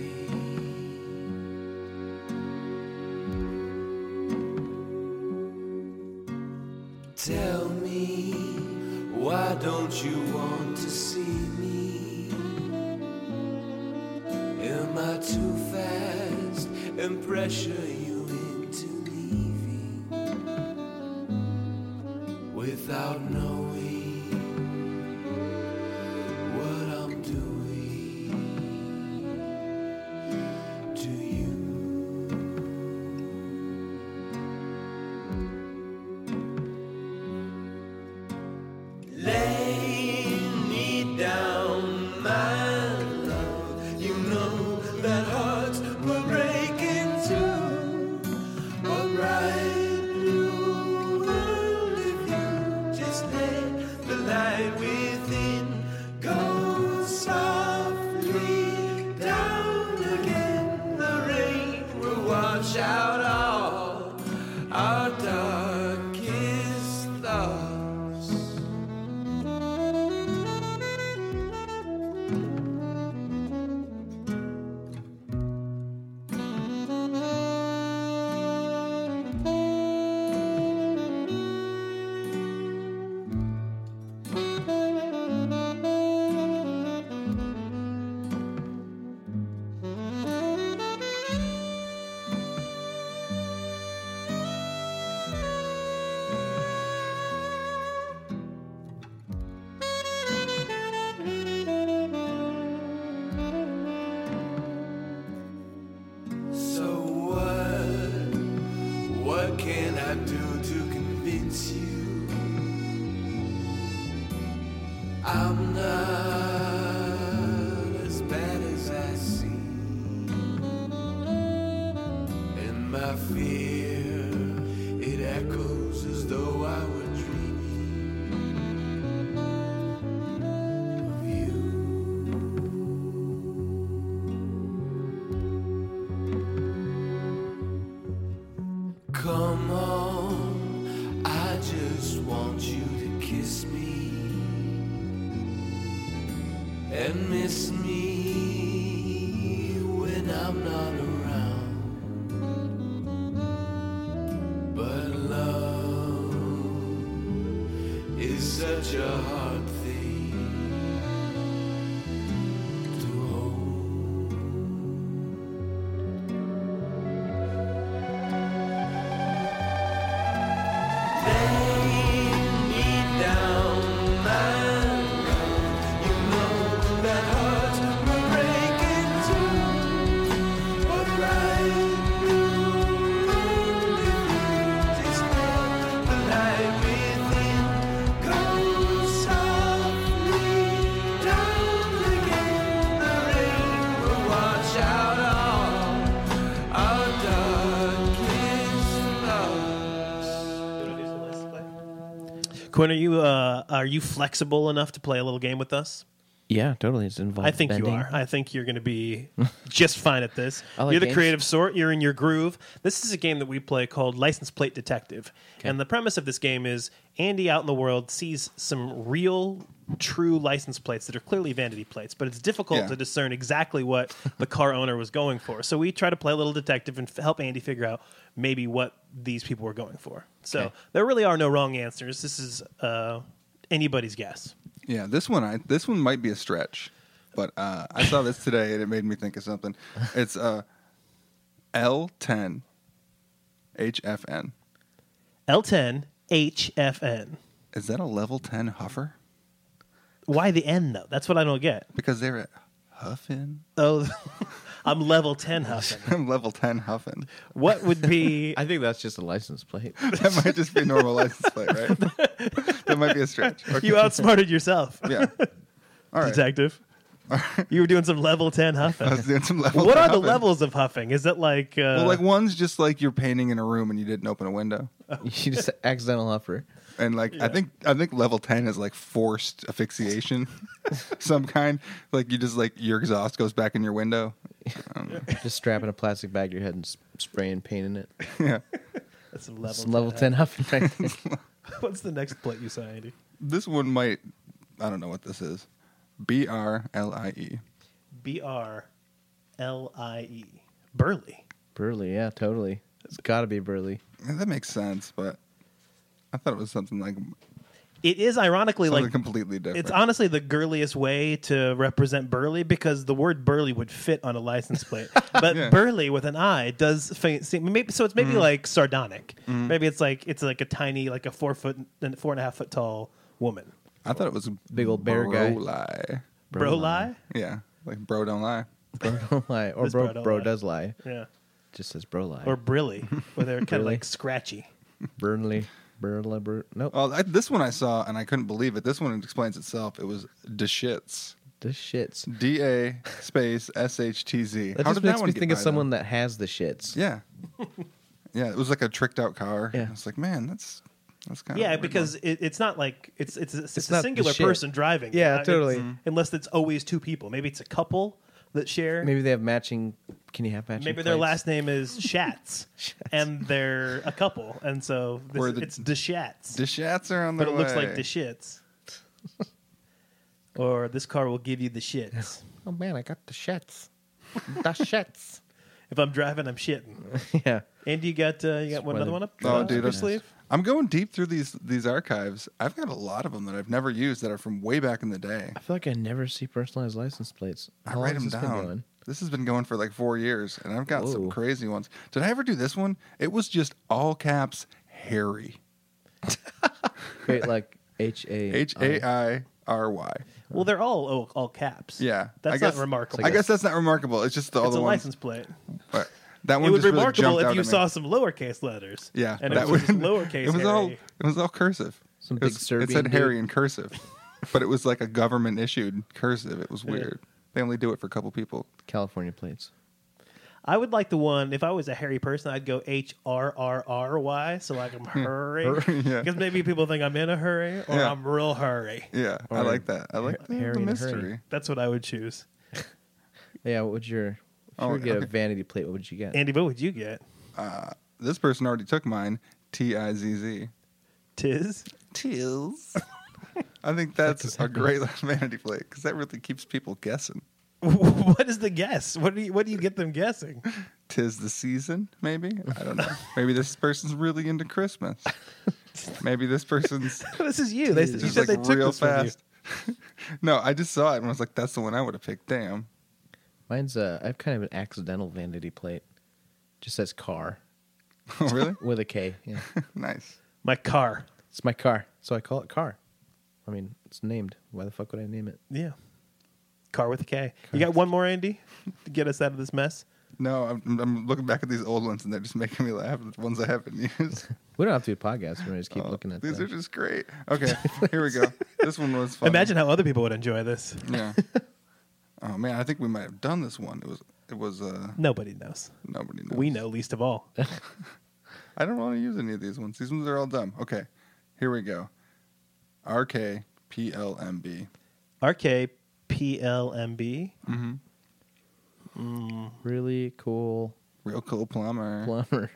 Tell me, why don't you want to see me? Am I too fast and pressure you into leaving without knowing what I'm doing to you? Lay me down, my love. You know that hearts will break into a bright new world if you just let I'm not as bad as I seem. And my fear, it echoes as though I were dreaming of you. Come on, I just want you to kiss me and miss me when I'm not around. But love is such a hard thing to hold. Lay me down, man. You know that heart will break in two. But right this love, the light within goes softly down again. The rain will wash out all our darkest loves. Quinn, are you uh, are you flexible enough to play a little game with us? Yeah, totally. It's involved. I think bending. you are. I think you're going to be just fine at this. I like you're the games. creative sort. You're in your groove. This is a game that we play called License Plate Detective. And the premise of this game is Andy out in the world sees some real, true license plates that are clearly vanity plates, but it's difficult Yeah. to discern exactly what the car owner was going for. So we try to play a little detective and f- help Andy figure out maybe what these people were going for. So Okay. there really are no wrong answers. This is uh, anybody's guess. Yeah, this one I this one might be a stretch, but uh, I saw this today and it made me think of something. It's uh, L ten H F N. L ten H F N. Is that a level ten huffer? Why the N, though? That's what I don't get. Because they're at Huffin. Oh, I'm level ten huffing. I'm level ten Huffin. What would be... I think that's just a license plate. That might just be a normal license plate, right? That might be a stretch. Okay. You outsmarted yourself, Yeah. All right. detective. You were doing some level ten I was huffing. doing some level What ten are the huffing. levels of huffing? Is it like... Uh, Well, like one's just like you're painting in a room and you didn't open a window, You just accidental huffer. and like I think I think level ten is like forced asphyxiation, some kind. Like you just like your exhaust goes back in your window. Just strapping a plastic bag to your head and s- spraying paint in it. Yeah. that's a level, It's level ten huffing right there. What's the next plate you saw, Andy? This one might. I don't know what this is. B R L I E. B R L I E. Burley. Burley, yeah, totally. It's got to be Burley. Yeah, that makes sense, but I thought it was something like It is ironically something like... completely different. It's honestly the girliest way to represent Burley because the word Burley would fit on a license plate. But Yeah. Burley with an I does fa- seem maybe so. It's maybe Mm-hmm. like sardonic. Maybe it's like it's like a tiny, like a four foot, and four and a half foot tall woman. I thought it was Big old bear guy. Lie. Bro lie? Yeah, like bro don't lie. Bro don't lie. Or This bro, bro don't bro lie. does lie. Yeah. Just says bro lie. Or Brilly, where they're kind of Briley. like scratchy. Burnley. Burla, bur- nope. Oh, I, this one I saw and I couldn't believe it. This one explains itself. It was Deshits. The shits. D A space S H T Z. That How just did makes that one me get think of by, someone though? that has the shits. Yeah. Yeah, it was like a tricked out car. Yeah. I was like, man, that's that's kind of Yeah, because it, it's not like it's it's, it's, It's a not the singular shit. person driving. Yeah, Uh, it's- totally. Unless it's always two people. Maybe it's a couple that share. Maybe they have matching. Can you have matching? Maybe their plates? last name is Schatz, and they're a couple, and so this, Or the- it's the Schatz, Deshats are on but their it looks way. like the shits. Or this car will give you the shits. Oh man, I got the shits. the shits. If I'm driving, I'm shitting. Yeah. Andy, you got uh, you got one, why another they- one up, Oh, uh, dude, your that's- sleeve? I'm going deep through these these archives. I've got a lot of them that I've never used that are from way back in the day. I feel like I never see personalized license plates. I How write long has them this been down. going? This has been going for like four years, and I've got some Whoa. crazy ones. Did I ever do this one? It was just all caps Harry. Wait, like H A H A I R Y. Well, they're all all, all caps. Yeah, that's I guess, not remarkable. I guess that's not remarkable. It's just the it's other a ones. license plate. But that one It would just be really remarkable jumped if out you at me. saw some lowercase letters. Yeah, and that it was just would- lowercase. It was all Harry. it was all cursive. Some It, big was- it Serbian said dude. Harry in cursive. but it was like a government issued cursive. It was Yeah. weird. They only do it for a couple people. California plates. I would like the one, if I was a hairy person, I'd go H R R R Y, so like I'm hurry. Yeah. Because maybe people think I'm in a hurry or Yeah. I'm real hurry. Yeah, I Or like that. I like the, Harry the in a hurry. mystery. That's what I would choose. Yeah, what would your... If Oh, you were to get okay. a vanity plate, what would you get? Andy, what would you get? Uh, this person already took mine. T I Z Z. Tiz? Tiz. I think that's a great vanity plate because that really keeps people guessing. What is the guess? What do you what do you get them guessing? Tis the season, maybe? I don't know. Maybe this person's really into Christmas. Maybe this person's This is you. They, you just said like they took real this from you. fast. No, I just saw it and was like, that's the one I would have picked. Damn. Mine's uh, I have kind of an accidental vanity plate. Just says car Oh, really? with a K. Yeah, Nice. My car. it's my car, so I call it car. I mean, it's named. Why the fuck would I name it? Yeah. Car with a K. You got one more, Andy, to get us out of this mess? No, I'm, I'm looking back at these old ones and they're just making me laugh. The ones I haven't used. We don't have to do a podcast. We just keep Oh, looking at these the- are just great. Okay, here we go. This one was fun. Imagine how other people would enjoy this. Yeah. Oh man, I think we might have done this one. It was. It was. Uh, Nobody knows. nobody knows. We know least of all. I don't want to use any of these ones. These ones are all dumb. Okay, here we go. R K P L M B. R K P L M B. Mm-hmm. really cool Real cool plumber. plumber.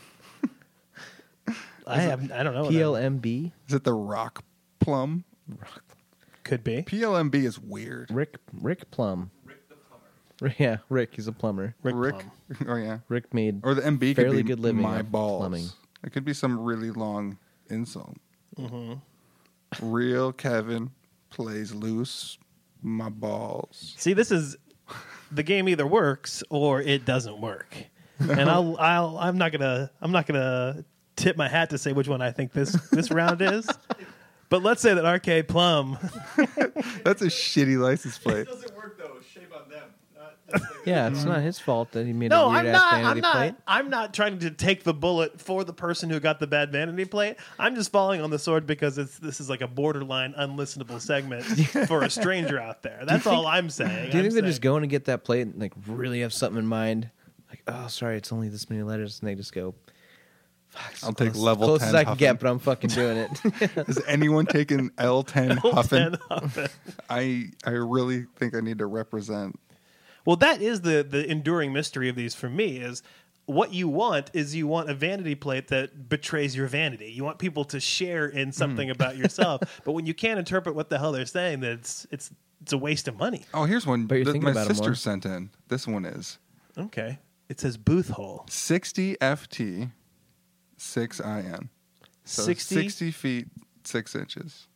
I have. I don't know. what P L that M B. Is it the Rock Plum? could be. P L M B is weird. Rick Rick Plum. Rick the plumber. Yeah, Rick. He's a plumber. Rick, Rick. Plum. Oh yeah. Rick made Or the M B could fairly be good living my off balls. plumbing. It could be some really long insult. Mm-hmm. Real Kevin plays loose my balls. See, this is the game either works or it doesn't work, and I'll, I'll, I'm not gonna, I'm not gonna tip my hat to say which one I think this this round is. But let's say that R K Plum. That's a shitty license plate. doesn't work though. Shame on them. Yeah, it's not his fault that he made No, a weird I'm ass not. vanity I'm not. plate. I'm not trying to take the bullet for the person who got the bad vanity plate. I'm just falling on the sword because it's this is like a borderline unlistenable segment for a stranger out there. That's all I'm saying. Do you I'm think they're saying- just going to get that plate and like really have something in mind? Like, oh, sorry, it's only this many letters, and they just go. Fuck, it's I'll close- take level close ten as I can Huffing. get, but I'm fucking doing it. Has anyone taken L ten Huffin? Ten Huffin. I I really think I need to represent. Well, that is the the enduring mystery of these for me is what you want is you want a vanity plate that betrays your vanity. You want people to share in something about yourself, but when you can't interpret what the hell they're saying, that it's it's it's a waste of money. Oh, here's one But you're that thinking my about it sister more. sent in. This one is Okay, it says booth hole. sixty F T, six I N. So Sixty. sixty feet, six inches.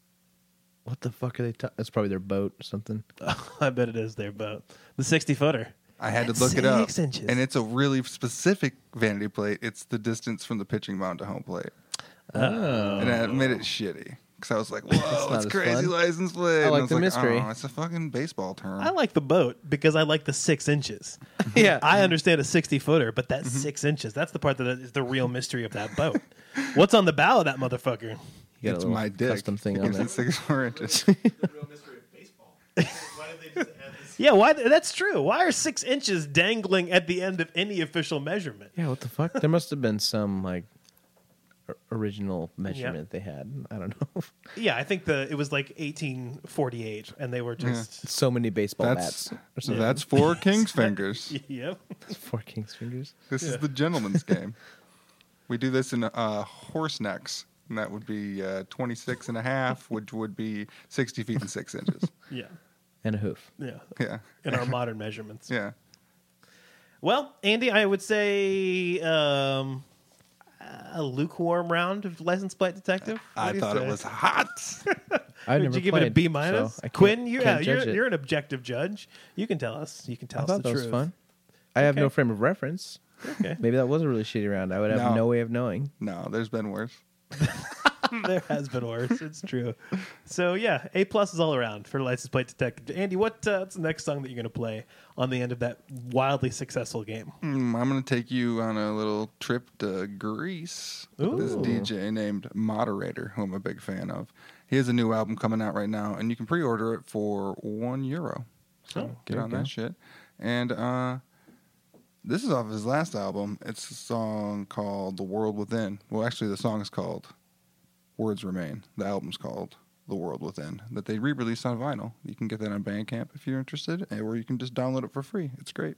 What the fuck are they? Ta- That's probably their boat or something. I bet it is their boat. The sixty footer. I had to At look it up, six inches. and it's a really specific vanity plate. It's the distance from the pitching mound to home plate, Oh, and I made it shitty because I was like, "Whoa, not it's as crazy fun. license plate." I And like was the mystery. Oh, it's a fucking baseball term. I like the boat because I like the six inches. yeah. I understand a sixty footer, but Mm-hmm. that six inches, that's the part that is the real mystery of that boat. What's on the bow of that motherfucker? You got It's a little my dick. custom thing on It's there. six four inches. The real mystery of baseball. Why did they just add this? Yeah, why? That's true. Why are six inches dangling at the end of any official measurement? Yeah, what the fuck? There must have been some like o- original measurement they had. I don't know. Yeah, I think the it was like eighteen forty-eight, and they were just so many baseball That's bats. Or something. that's four king's fingers. yep. Four king's fingers. This is the gentleman's game. We do this in uh, horse necks, and that would be uh, twenty-six and a half, which would be sixty feet and six inches. Yeah, And a hoof. yeah. Yeah. In our modern measurements. Yeah. Well, Andy, I would say um, a lukewarm round of license plate detective. What I do you thought it say? was hot. I've Did never you give it a played, B minus? so I can't- Quinn, you, yeah, can't you're judge it. you're an objective judge. You can tell us. You can tell I us thought the that truth. was fun. I have Okay. no frame of reference. Okay. Maybe that was a really shitty round. I would have No. no way of knowing. No, there's been worse. There has been worse. It's true. So yeah, A plus is all around for License Plate Detective. Andy, what, uh, what's the next song that you're going to play on the end of that wildly successful game? Mm, I'm going to take you on a little trip to Greece with this Ooh. D J named Moderator, who I'm a big fan of. He has a new album coming out right now, and you can pre-order it for one euro. So Oh, get there on you that go. shit. And uh, this is off his last album. It's a song called The World Within. Well, actually, the song is called Words Remain. The album's called The World Within, that they re-released on vinyl. You can get that on Bandcamp if you're interested, or you can just download it for free. It's great.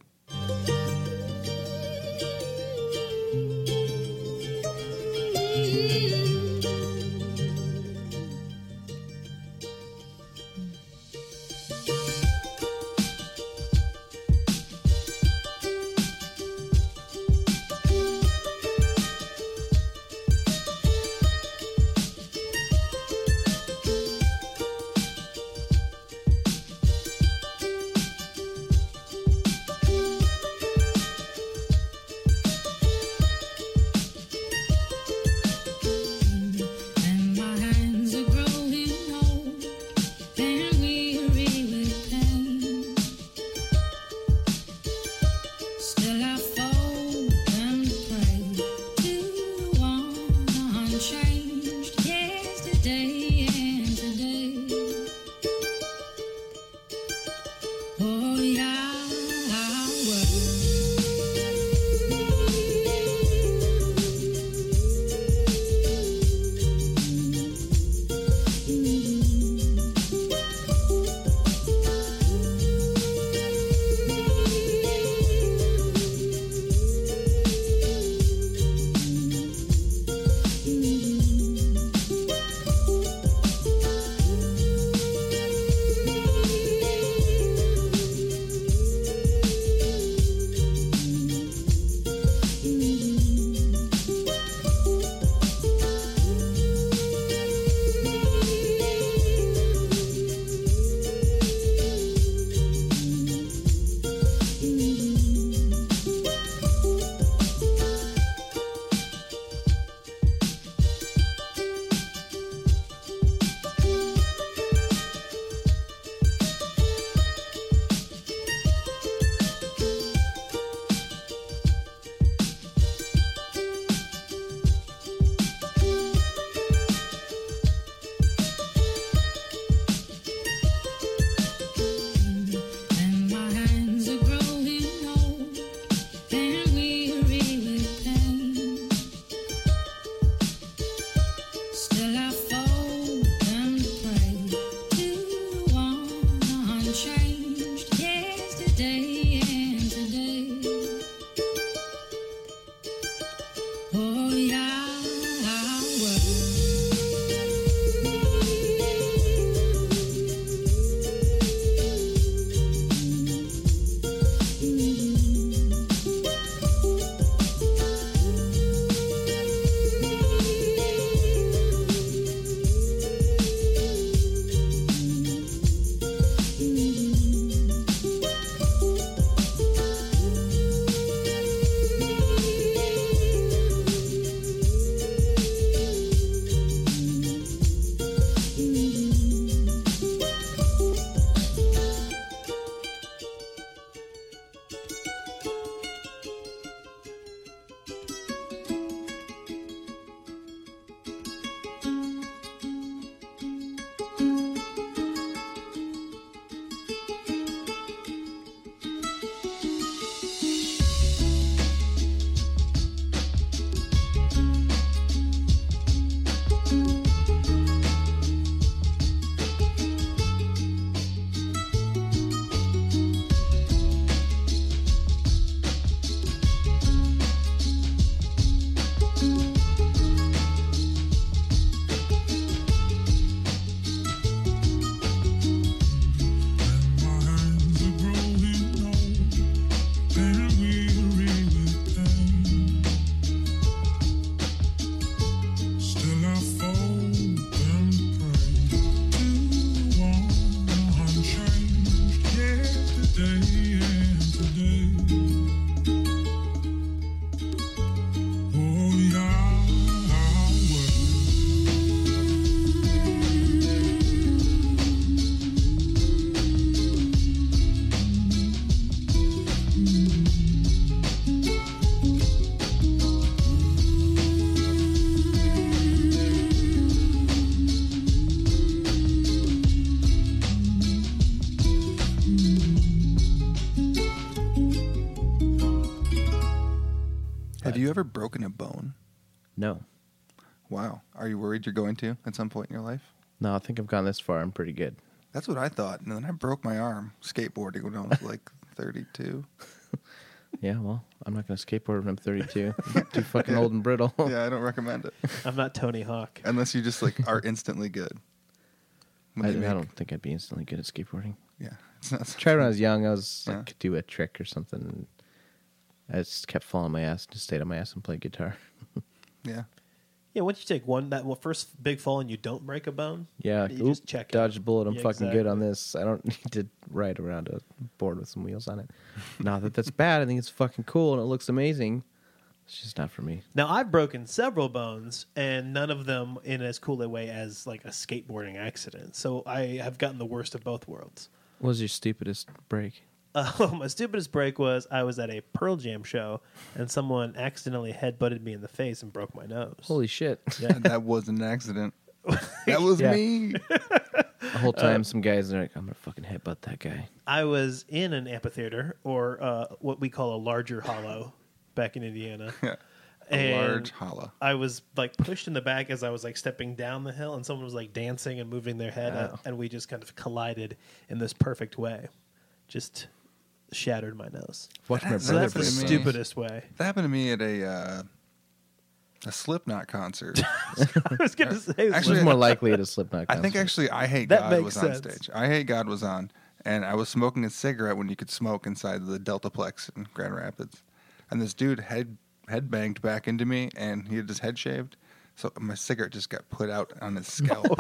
ever broken a bone? No. Wow. Are you worried you're going to at some point in your life? No, I think I've gone this far. I'm pretty good. That's what I thought. And then I broke my arm skateboarding when I was like thirty-two. Yeah, well, I'm not going to skateboard when I'm thirty-two. I'm too fucking old and brittle. Yeah, I don't recommend it. I'm not Tony Hawk. Unless you just like are instantly good. When I, I they make- don't think I'd be instantly good at skateboarding. Yeah. It's not Tried when I was young. I was like, Yeah. could do a trick or something. And I just kept falling on my ass, just stayed on my ass and played guitar. Yeah. Yeah, once you take one that well, first big fall and you don't break a bone, Yeah, you oop, just check it. dodge a bullet. I'm Yeah, fucking good on exactly. this. I don't need to ride around a board with some wheels on it. Not that that's bad. I think it's fucking cool and it looks amazing. It's just not for me. Now I've broken several bones, and none of them in as cool a way as like a skateboarding accident. So I have gotten the worst of both worlds. What was your stupidest break? Uh, my stupidest break was I was at a Pearl Jam show, and someone accidentally headbutted me in the face and broke my nose. Holy shit. Yeah. That was an accident. That was Yeah. me. The whole time some guys are like, I'm going to fucking headbutt that guy. I was in an amphitheater, or uh, what we call a larger hollow, back in Indiana. Yeah. A And large holla. I was like pushed in the back as I was like stepping down the hill, and someone was like dancing and moving their head, Wow. and we just kind of collided in this perfect way. Just shattered my nose. Watch my That- So brother that's the break happened to bones. me. stupidest way. That happened to me at a uh, a Slipknot concert. I was going to say, Actually, It was more likely at a Slipknot I concert. think actually I Hate That God makes was on sense. stage. I Hate God was on, and I was smoking a cigarette when you could smoke inside the Deltaplex in Grand Rapids. And this dude head head banged back into me, and he had his head shaved, so my cigarette just got put out on his scalp.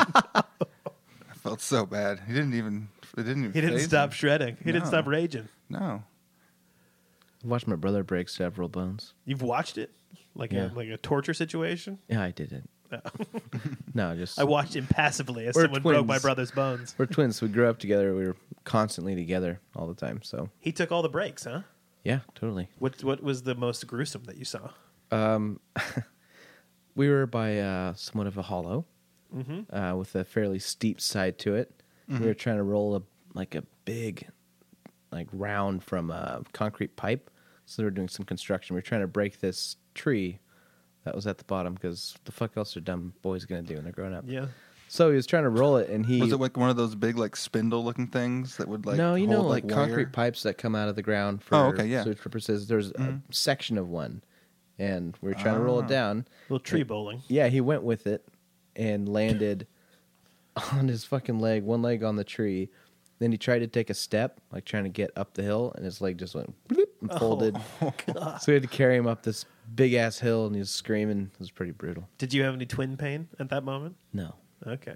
I felt so bad. He didn't even. It didn't even. he didn't faze stop him. shredding. He didn't No. stop raging. No. Watched my brother break several bones. You've watched it? Like Yeah. a like a torture situation? Yeah, I did it. No, just I watched impassively as We're someone broke my twins. brother's bones. we're twins. We grew up together. We were constantly together all the time. So He took all the breaks, huh? yeah, totally. What what was the most gruesome that you saw? We were by uh, somewhat of a hollow uh, with a fairly steep side to it. We were trying to roll a like a big, like round from a concrete pipe. So they were doing some construction. We were trying to break this tree that was at the bottom because the fuck else are dumb boys gonna do when they're growing up? Yeah. So he was trying to roll it, and he Was it like one of those big like spindle looking things that would like no, you know, hold, like, wire? concrete pipes that come out of the ground for Oh, okay, yeah. search purposes. There's a section of one, and we were trying to roll it down. little tree bowling. Yeah, he went with it and landed on his fucking leg, one leg on the tree. Then he tried to take a step, like trying to get up the hill, and his leg just went bloop and folded. So we had to carry him up this big ass hill, and he was screaming. It was pretty brutal. Did you have any twin pain at that moment? No, Okay.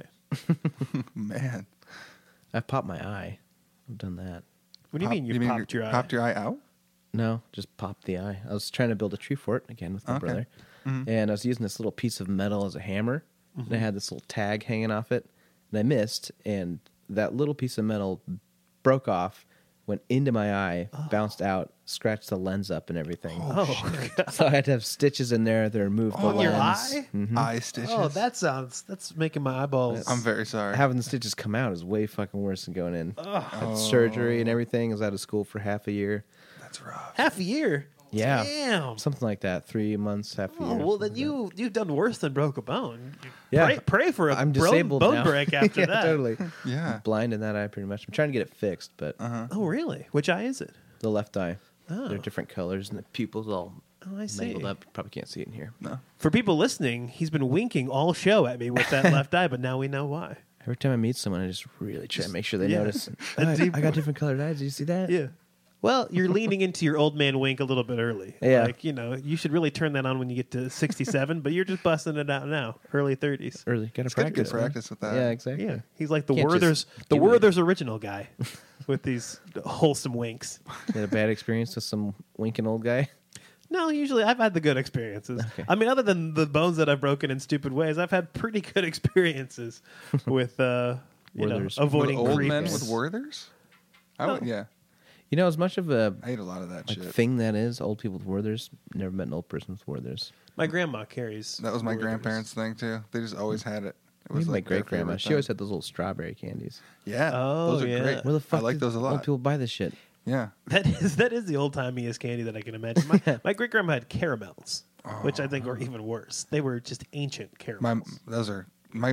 Man. I popped my eye. I've done that. What do you Pop- mean you, popped your eye? Popped your eye out? No, just popped the eye. I was trying to build a tree fort again with my Okay. brother, and I was using this little piece of metal as a hammer, and I had this little tag hanging off it, and I missed, and that little piece of metal broke off, went into my eye, bounced out, scratched the lens up and everything. Oh, So I had to have stitches in there to remove the Oh, lens. your eye? Eye stitches. Oh, that sounds. That's making my eyeballs. I'm very sorry. Having the stitches come out is way fucking worse than going in. Had surgery and everything. I was out of school for half a year. That's rough. half a year. Yeah. Damn. Something like that. Three months, half a Oh, year. well, then you you've done worse than broke a bone. You Yeah. Pray, pray for a I'm bro- disabled bone now. break after yeah, that. totally. Yeah. Blind in that eye pretty much. I'm trying to get it fixed, but Oh, really? Which eye is it? the left eye. Oh. They're different colors and the pupils all Oh, I see. mangled up. Probably can't see it in here. No. For people listening, he's been winking all show at me with that left eye, but now we know why. Every time I meet someone, I just really try to make sure they yeah. notice. A I, deep- I got different colored eyes. Did you see that? Yeah. Well, you're leaning into your old man wink a little bit early. Yeah. Like, you know, you should really turn that on when you get to sixty-seven, but you're just busting it out now, early thirties. Early. Got to It's good to practice. get man. practice with that. Yeah, exactly. Yeah. He's like the Can't just Werther's the give it. Werther's original guy with these wholesome winks. You had a bad experience with some winking old guy. No, usually I've had the good experiences. Okay. I mean, other than the bones that I've broken in stupid ways, I've had pretty good experiences with, uh, you know, Werther's. avoiding With old creep. men with Werthers? I would, No. yeah. You know, as much of a I ate a lot of that like shit. thing that is old people with Werthers. Never met an old person with Werthers. My grandma carries. That was my Werther's. grandparents' thing too. They just always had it. It was Even like my their great grandma. favorite She always thing. had those little strawberry candies. Yeah. Oh, those are yeah. great. Where the fuck I like did those a Old lot. people buy this shit. Yeah. That is that is the old timeyest candy that I can imagine. My, my great grandma had caramels. which I think were even worse. They were just ancient My caramels. those are my.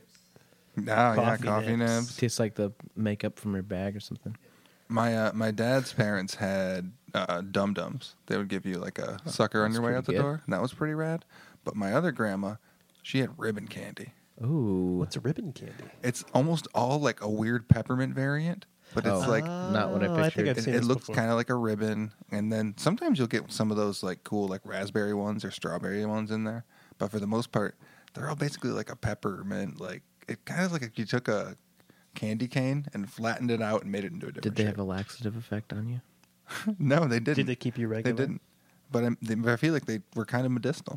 Oh yeah, Coffee coffee nibs. nibs. Tastes like the makeup from your bag or something. My uh, my dad's parents had uh, dum dums. They would give you like a sucker on that's your way pretty out the good. door, and that was pretty rad. But my other grandma, she had ribbon candy. Ooh. What's a ribbon candy? It's almost all like a weird peppermint variant, but it's Oh. like Not what I Oh, I think pictured. I've it, seen it this looks before. kind of like a ribbon, and then sometimes you'll get some of those like cool like raspberry ones or strawberry ones in there. But for the most part, they're all basically like a peppermint. Like it kind of like if you took a candy cane and flattened it out and made it into a different Did they shape. have a laxative effect on you? No, they didn't. Did they keep you They regular? didn't. But I'm, they, but I feel like they were kind of medicinal.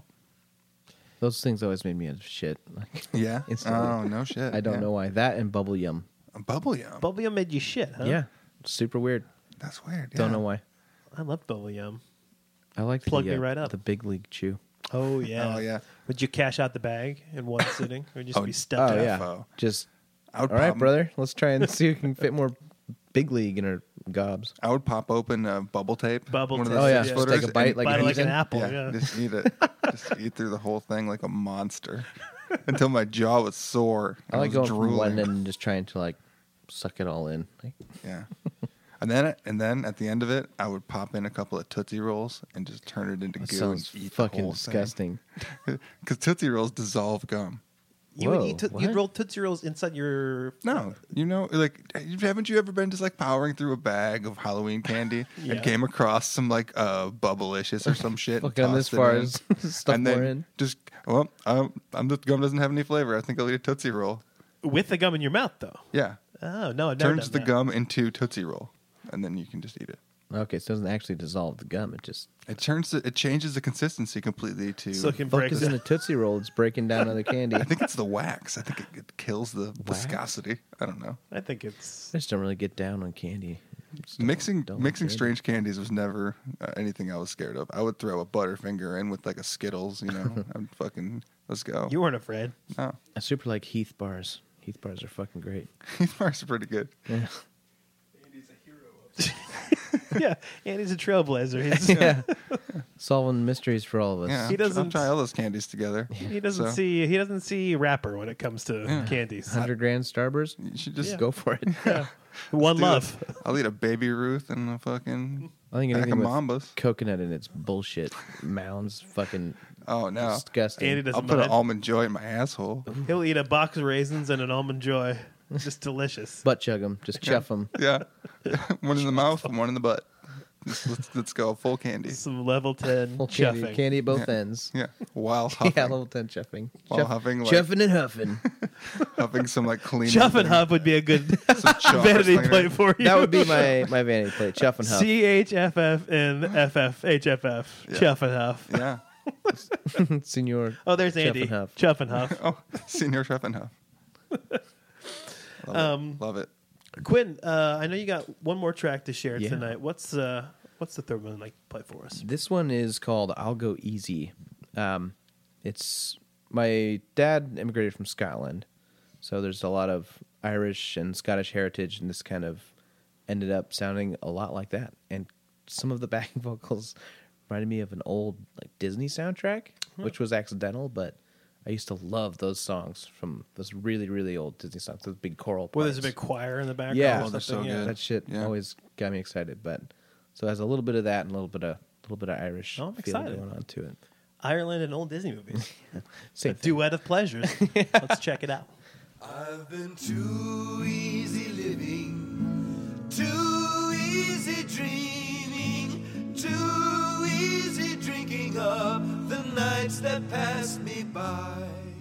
Those things always made me a shit. Like, Yeah. Instantly. Oh no shit. I don't Yeah. know why. That and bubble yum. A bubble yum. Bubble yum made you shit, huh? Yeah. Super weird. That's weird. Don't yeah. know why. I love bubble yum. I like Plug the, me uh, right up. the big league chew. Oh yeah. Oh yeah. Would you cash out the bag in one sitting, or just Oh, be stepped Oh out? yeah. Defo. Just I would all right, pop, brother. Let's try and see who can fit more big league in our gobs. I would pop open a bubble tape. Bubble one of tape, those Oh yeah, six yeah. just footers, take a bite and- like Bite a it like an heathen. apple. yeah, Yeah. just eat it. Just eat through the whole thing like a monster until my jaw was sore. I like was going from drooling. one end and just trying to like suck it all in. Like, Yeah. And then, and then at the end of it, I would pop in a couple of Tootsie Rolls and just turn it into that goo sounds and eat fucking the whole disgusting. Because Tootsie Rolls dissolve gum. You would Whoa, eat to- what? you'd roll Tootsie Rolls inside your No, you know, like, haven't you ever been just like powering through a bag of Halloween candy Yeah. and came across some like uh Bubblicious or some shit? and Fucking on this tossed it far in? as stuff and more then in. just well, um, I'm the gum doesn't have any flavor. I think I'll eat a Tootsie Roll. with the gum in your mouth though. Yeah, Oh no, I've never turns done the that. gum into Tootsie Roll, and then you can just eat it. Okay, so it doesn't actually dissolve the gum. It just It turns the, it changes the consistency completely to. So it can fuck break is in a Tootsie Roll. It's breaking down other candy. I I think it's the wax. I think it, it kills the viscosity. I don't know. I think it's just don't really get down on candy. Just don't- Mixing don't like mixing candy. strange candies was never uh, anything I was scared of. I would throw a Butterfinger in with like a Skittles, you know. I'm fucking let's go. you weren't afraid. No, I super like Heath bars. Heath bars are fucking great. these bars are pretty good. Yeah. Andy's a hero of Yeah, and he's a trailblazer. He's, yeah. Solving mysteries for all of us. Yeah, He I'll tr- I'll doesn't- try all those candies together. He doesn't So, see he doesn't see rapper when it comes to Yeah. candies. one hundred grand Starburst? You should just Yeah. Go for it. One do love. it. I'll eat a Baby Ruth and a fucking I think pack anything of with Mambas. coconut in its bullshit mounds fucking Oh no, disgusting. Andy doesn't I'll put mind. an almond joy in my asshole. He'll eat a box of raisins and an almond joy. Just delicious. Butt chug them. Just chuff them. Yeah, one in the mouth and one in the butt. Let's, let's, let's go full candy. Some level ten Full candy, chuffing. candy at both Yeah. ends. Yeah, while huffing, Yeah, level ten chuffing. While Chuff- huffing, like- chuffing and huffing. huffing some like clean. Chuff and Huff would be a good Some chalk vanity cleaner. plate for you. That would be my, my vanity plate. Chuff and huff. C H F F and F F H F F. Yeah. Chuff and Huff. Yeah. Senor. Oh, there's Chuff Andy. and Huff. Chuff and Huff. Oh, Senior Chef and Huff. Love Um, it. Love it. Quinn, uh, I know you got one more track to share Yeah. tonight. What's uh, what's the third one you'd like to play for us? This one is called I'll Go Easy. Um, it's my dad immigrated from Scotland, so there's a lot of Irish and Scottish heritage, and this kind of ended up sounding a lot like that. And some of the backing vocals reminded me of an old like Disney soundtrack, which was accidental, but I used to love those songs from those really, really old Disney songs, those big choral Well, there's a parts. big choir in the background. Yeah. or Oh, they're so something, yeah. good. That shit Yeah. always got me excited, but so it has a little bit of that and a little bit of a little bit of Irish Oh, I'm feeling excited. going on to it. Ireland and old Disney movies. Same A thing. duet of pleasures. Let's check it out. I've been too easy living, too easy dreaming, too easy drinking up the nights that pass me by.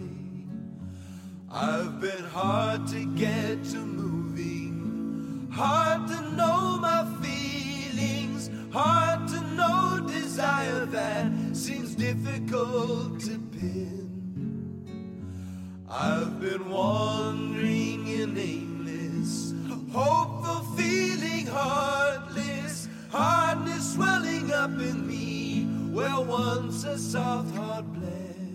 I've been hard to get to moving, hard to know my feelings, hard to know desire that seems difficult to pin. I've been wandering and aimless, hopeful, feeling heartless, hardness swelling up in me where once a soft heart bled.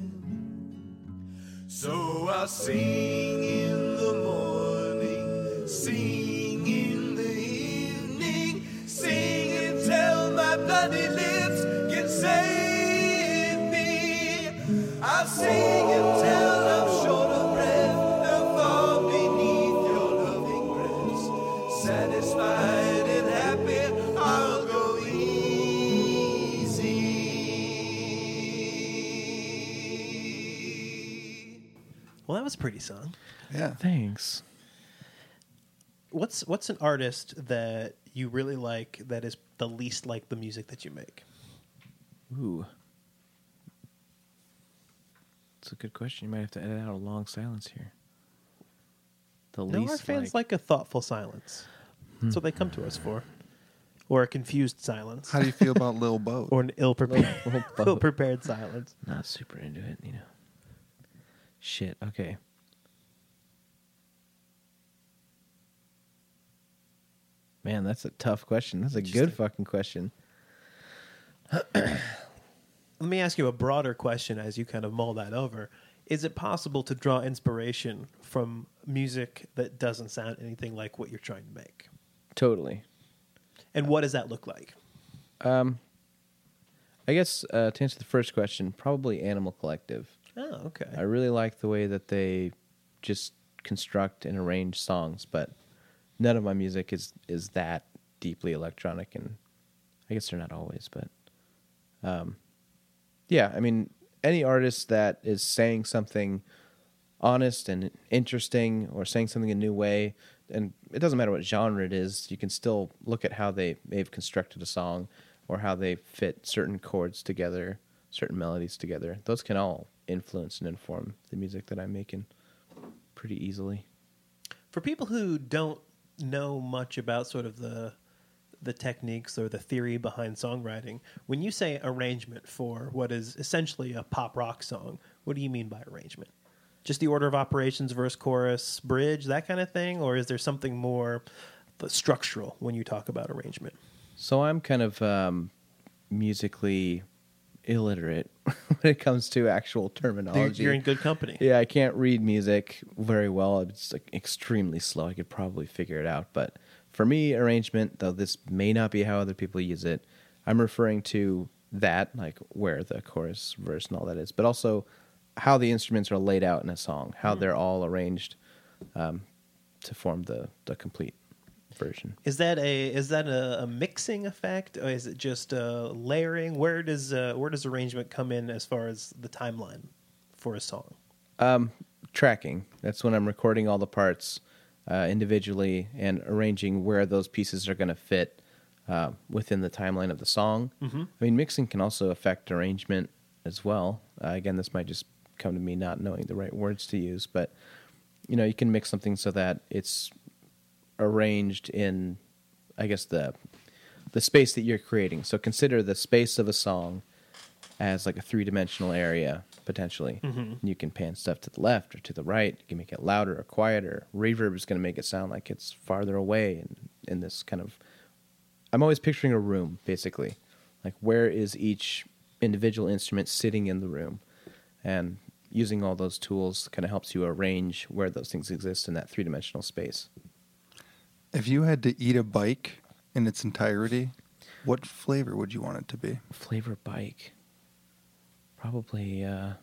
So I'll sing in the morning, sing in the evening, sing until my bloody lips can save me. was a pretty song. Yeah. Thanks. What's what's an artist that you really like that is the least like the music that you make? Ooh. That's a good question. You might have to edit out a long silence here. The No, least our fans like, like a thoughtful silence. That's what they come to us for. Or a confused silence. How do you feel about Lil Boat? Or an ill-prepared, Little boat. ill-prepared silence. Not super into it, you know. Shit. Okay. Man, that's a tough question. That's a good Interesting. fucking question. Let me ask you a broader question as you kind of mull that over. Is it possible to draw inspiration from music that doesn't sound anything like what you're trying to make? Totally. And what does that look like? Um, I guess uh, to answer the first question, probably Animal Collective. Oh, okay. I really like the way that they just construct and arrange songs, but none of my music is is that deeply electronic, and I guess they're not always, but um, yeah, I mean, any artist that is saying something honest and interesting or saying something a new way, and it doesn't matter what genre it is, you can still look at how they, they've constructed a song or how they fit certain chords together, certain melodies together. Those can all influence and inform the music that I'm making pretty easily. For people who don't know much about sort of the the techniques or the theory behind songwriting, when you say arrangement for what is essentially a pop rock song, what do you mean by arrangement? Just the order of operations, verse, chorus, bridge, that kind of thing? Or is there something more structural when you talk about arrangement? So I'm kind of um, musically illiterate when it comes to actual You're, terminology. you're in good company. Yeah, I can't read music very well. It's like extremely slow. I could probably figure it out. But for me, arrangement, though this may not be how other people use it, I'm referring to that, like where the chorus, verse, and all that is, but also how the instruments are laid out in a song, how they're all arranged um, to form the, the complete version. Is that a is that a, a mixing effect, or is it just uh, layering? Where does uh, where does arrangement come in as far as the timeline for a song? Um, tracking. That's when I'm recording all the parts uh, individually and arranging where those pieces are going to fit uh, within the timeline of the song. Mm-hmm. I mean, mixing can also affect arrangement as well. Uh, again, this might just come to me not knowing the right words to use, but you know, you can mix something so that it's arranged in, I guess, the the space that you're creating. So consider the space of a song as like a three-dimensional area, potentially. Mm-hmm. You can pan stuff to the left or to the right. You can make it louder or quieter. Reverb is going to make it sound like it's farther away in, in this kind of... I'm always picturing a room, basically. Like, where is each individual instrument sitting in the room? And using all those tools kind of helps you arrange where those things exist in that three-dimensional space. If you had to eat a bike in its entirety, what flavor would you want it to be? Flavor bike. Probably, uh,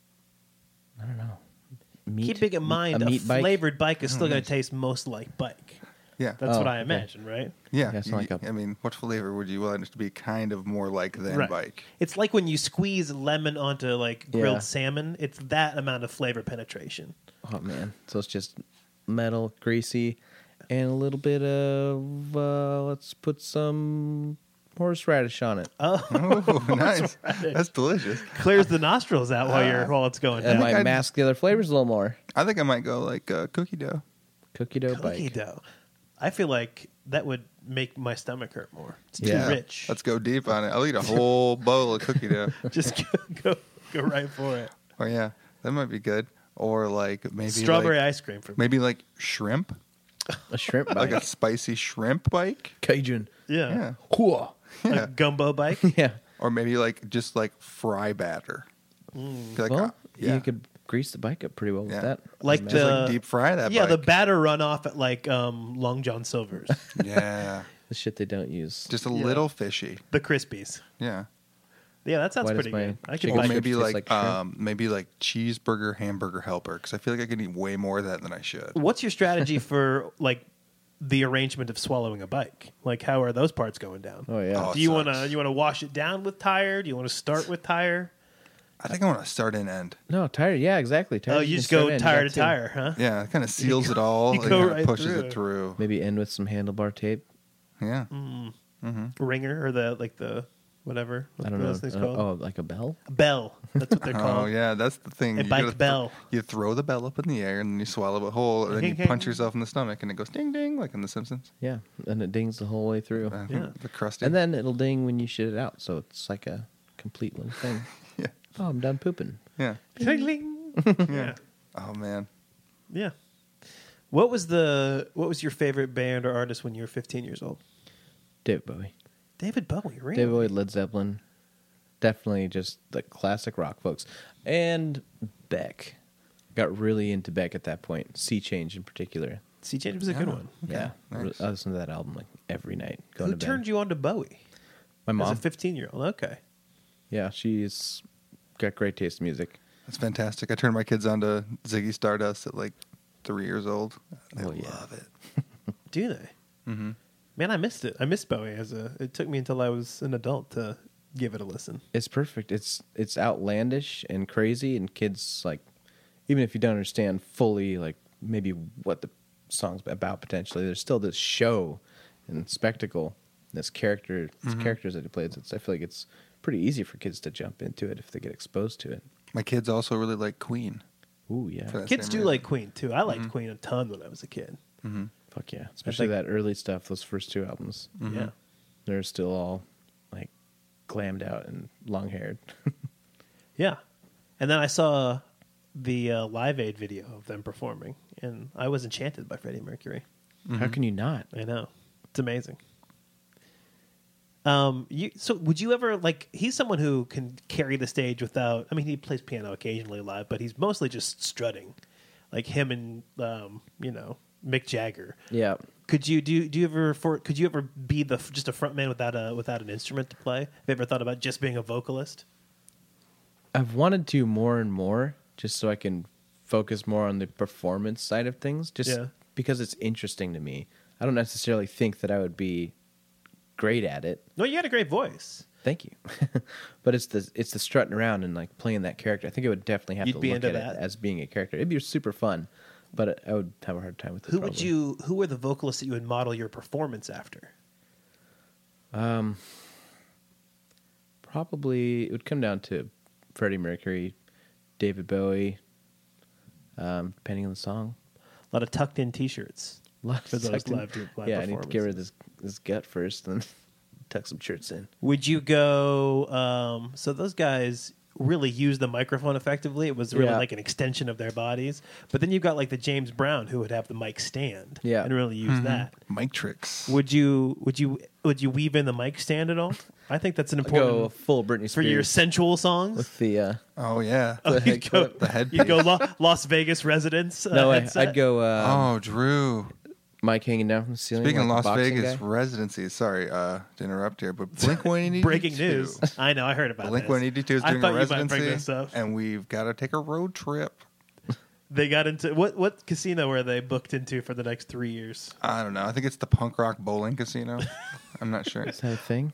I don't know. Meat. Keeping in mind, a, a, meat bike? flavored bike is still Oh, going nice. to taste most like bike. Yeah. That's Oh, what I okay. imagine, right? Yeah. Yeah, it's you- not like a- I mean, what flavor would you want it to be kind of more like than Right. bike? It's like when you squeeze lemon onto like grilled Yeah. salmon. It's that amount of flavor penetration. Oh, man. So it's just metal, greasy, and a little bit of, uh, let's put some horseradish on it. Oh, Oh, nice. That's delicious. clears the nostrils out while you're while it's going And down. might I'd- mask the other flavors a little more. I think I might go like uh, cookie dough. Cookie dough Cookie bike. dough. I feel like that would make my stomach hurt more. It's Yeah. too rich. Let's go deep on it. I'll eat a whole bowl of cookie dough. Just go, go go right for it. Oh yeah, that might be good. Or like maybe Strawberry like, ice cream for me. maybe like shrimp, A shrimp like bike. a spicy shrimp bike. Cajun. Yeah. Yeah, Cool. yeah. A gumbo bike. Yeah. Or maybe like just like fry batter. Like, Well, uh, yeah, you could grease the bike up pretty well with Yeah. that. Like I'd the- imagine. like deep fry that. Yeah, the bike. batter run off at like um, Long John Silver's. yeah, the shit they don't use. just a Yeah. little fishy. The Crispies. Yeah, Yeah, that sounds Why does pretty my good. I could chicken or buy strips maybe taste like, like shrimp? um maybe like cheeseburger hamburger helper because I feel like I can eat way more of that than I should. What's your strategy for like the arrangement of swallowing a bike? Like, how are those parts going down? Oh, yeah. Oh, Do you sucks. want to you want to wash it down with tire? Do you want to start with tire? I think I want to start and end. No, tired. Yeah, exactly. Tired Oh, you just go tire to tire, huh? Yeah, it kind of seals it all. you It go kind right of pushes through it it. through. Maybe end with some handlebar tape. Yeah. Ringer or the like the whatever. I don't what know. those things Uh, called? oh, like a bell? Bell. That's what they're Oh called. yeah, that's the thing. A You bike gotta bell. you throw the bell up in the air and then you swallow it whole, and then you Ding, punch ding. yourself in the stomach, and it goes ding ding like in The Simpsons. Yeah, and it dings the whole way through. Uh, Yeah. The crusty. And then it'll ding when you shit it out, so it's like a complete little thing. yeah, Oh, I'm done pooping. yeah, Ding, ding. yeah. Oh man, Yeah. What was the what was your favorite band or artist when you were fifteen years old? David Bowie. David Bowie, really? David Bowie, Led Zeppelin. Definitely just the classic rock folks. And Beck. Got really into Beck at that point. Sea Change in particular. Sea Change was a good Yeah. one. Yeah. nice. I listen to that album like every night. Going Who to bed. turned you on to Bowie? My mom. As a fifteen-year-old. Okay. Yeah, she's got great taste in music. that's fantastic. I turned my kids on to Ziggy Stardust at like three years old. They Oh, yeah. love it. Do they? Mm-hmm. Man, I missed it. I missed Bowie as a. It took me until I was an adult to give it a listen. It's perfect. It's it's outlandish and crazy, and kids like, even if you don't understand fully like maybe what the song's about potentially, there's still this show and spectacle, this character, these characters that he plays. It's I feel like it's pretty easy for kids to jump into it if they get exposed to it. My kids also really like Queen. Ooh yeah, For that Kids same do reason. like Queen too. I liked Queen a ton when I was a kid. Mm-hmm. fuck yeah, especially think- that early stuff. Those first two albums, Yeah. they're still all like glammed out and long haired. Yeah. And then I saw the uh, Live Aid video of them performing, and I was enchanted by Freddie Mercury. How can you not? I know. It's amazing. Um, you so would you ever like? He's someone who can carry the stage without. I mean, he plays piano occasionally live, but he's mostly just strutting, like him and um, you know Mick Jagger. Yeah. Could you do? Do you ever for? Could you ever be the just a front man without a without an instrument to play? Have you ever thought about just being a vocalist? I've wanted to more and more, just so I can focus more on the performance side of things, just Yeah. because it's interesting to me. I don't necessarily think that I would be great at it. No, you had a great voice. Thank you. But it's the it's the strutting around and like playing that character. I think I would definitely have You'd to be look into at that? it as being a character. It'd be super fun, but I would have a hard time with it. Who would probably. you? Who were the vocalists that you would model your performance after? Um, probably it would come down to Freddie Mercury, David Bowie, um, depending on the song. A lot of tucked in T-shirts. A lot of For those tucked in- live- live yeah, I need to get rid of performances. this this gut first, and tuck some shirts in. Would you go? Um, so those guys really use the microphone effectively. It was really Yeah. like an extension of their bodies. But then you've got like the James Brown who would have the mic stand, Yeah. and really use that. Mic tricks. Would you? Would you? Would you weave in the mic stand at all? I think that's an I'll important go full Britney for Spears your sensual songs. with the. Uh, Oh yeah. Oh, the you'd go, the head you'd go Lo- Las Vegas residence. Uh, no, I, headset. I'd go. Uh, oh, Drew. Mike hanging down from the ceiling. Speaking of like Las a boxing Vegas guy. residencies, sorry uh, to interrupt here, but Blink One Eighty Two. Breaking news. I know. I heard about Blink this. One Eighty Two is I doing thought a you might bring residency, this up. and we've got to take a road trip. They got into what? What casino were they booked into for the next three years? I don't know. I think it's the Punk Rock Bowling Casino. I'm not sure. Is that a thing?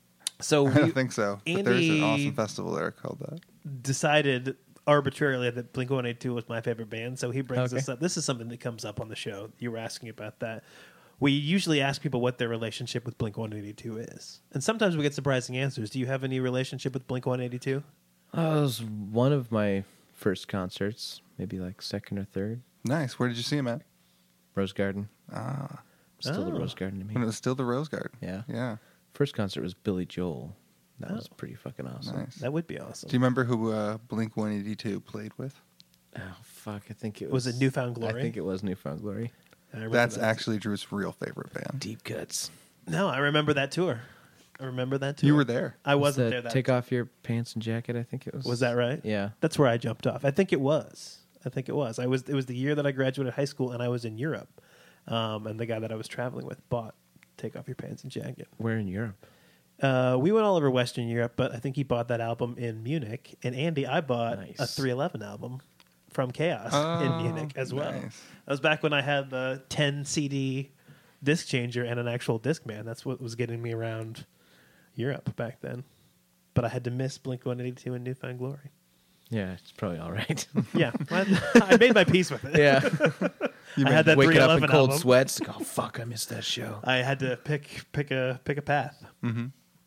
So I don't we think so. But there's Andy- an awesome festival there called that. decided arbitrarily that Blink one eighty-two was my favorite band. So he brings Okay. this up. This is something that comes up on the show. You were asking about that. We usually ask people what their relationship with Blink one eighty-two is, and sometimes we get surprising answers. Do you have any relationship with Blink one eighty-two? Oh, it was one of my first concerts, maybe like second or third. Nice. Where did you see him at? Rose Garden. Ah, Still the Oh. Rose Garden to when it me. was still the Rose Garden. Yeah. Yeah. First concert was Billy Joel. That Oh. was pretty fucking awesome. Nice. That would be awesome. Do you remember who uh, Blink One Eighty-Two played with? Oh fuck! I think it Was was. it Newfound Glory? I think it was Newfound Glory. I remember That's that. actually Drew's real favorite band. Deep Cuts. No, I remember that tour. I remember that tour. You were there. I Was wasn't the there. That Take off your pants and jacket. I think it was. Was that right? Yeah. That's where I jumped off. I think it was. I think it was. I was. It was the year that I graduated high school, and I was in Europe. Um, and the guy that I was traveling with bought "Take Off Your Pants and Jacket." Where in Europe? Uh, we went all over Western Europe, but I think he bought that album in Munich. And Andy, I bought Nice. a three eleven album from Chaos in Oh, Munich as well. nice. That was back when I had the ten C D disc changer and an actual Discman. That's what was getting me around Europe back then. But I had to miss Blink one eighty-two and Newfound Glory. Yeah, it's probably all right. Yeah, I, I made my peace with it. yeah. I had that Waking three up in eleven cold album. sweats. Oh, fuck, I missed that show. I had to pick pick a pick a path. Mm-hmm.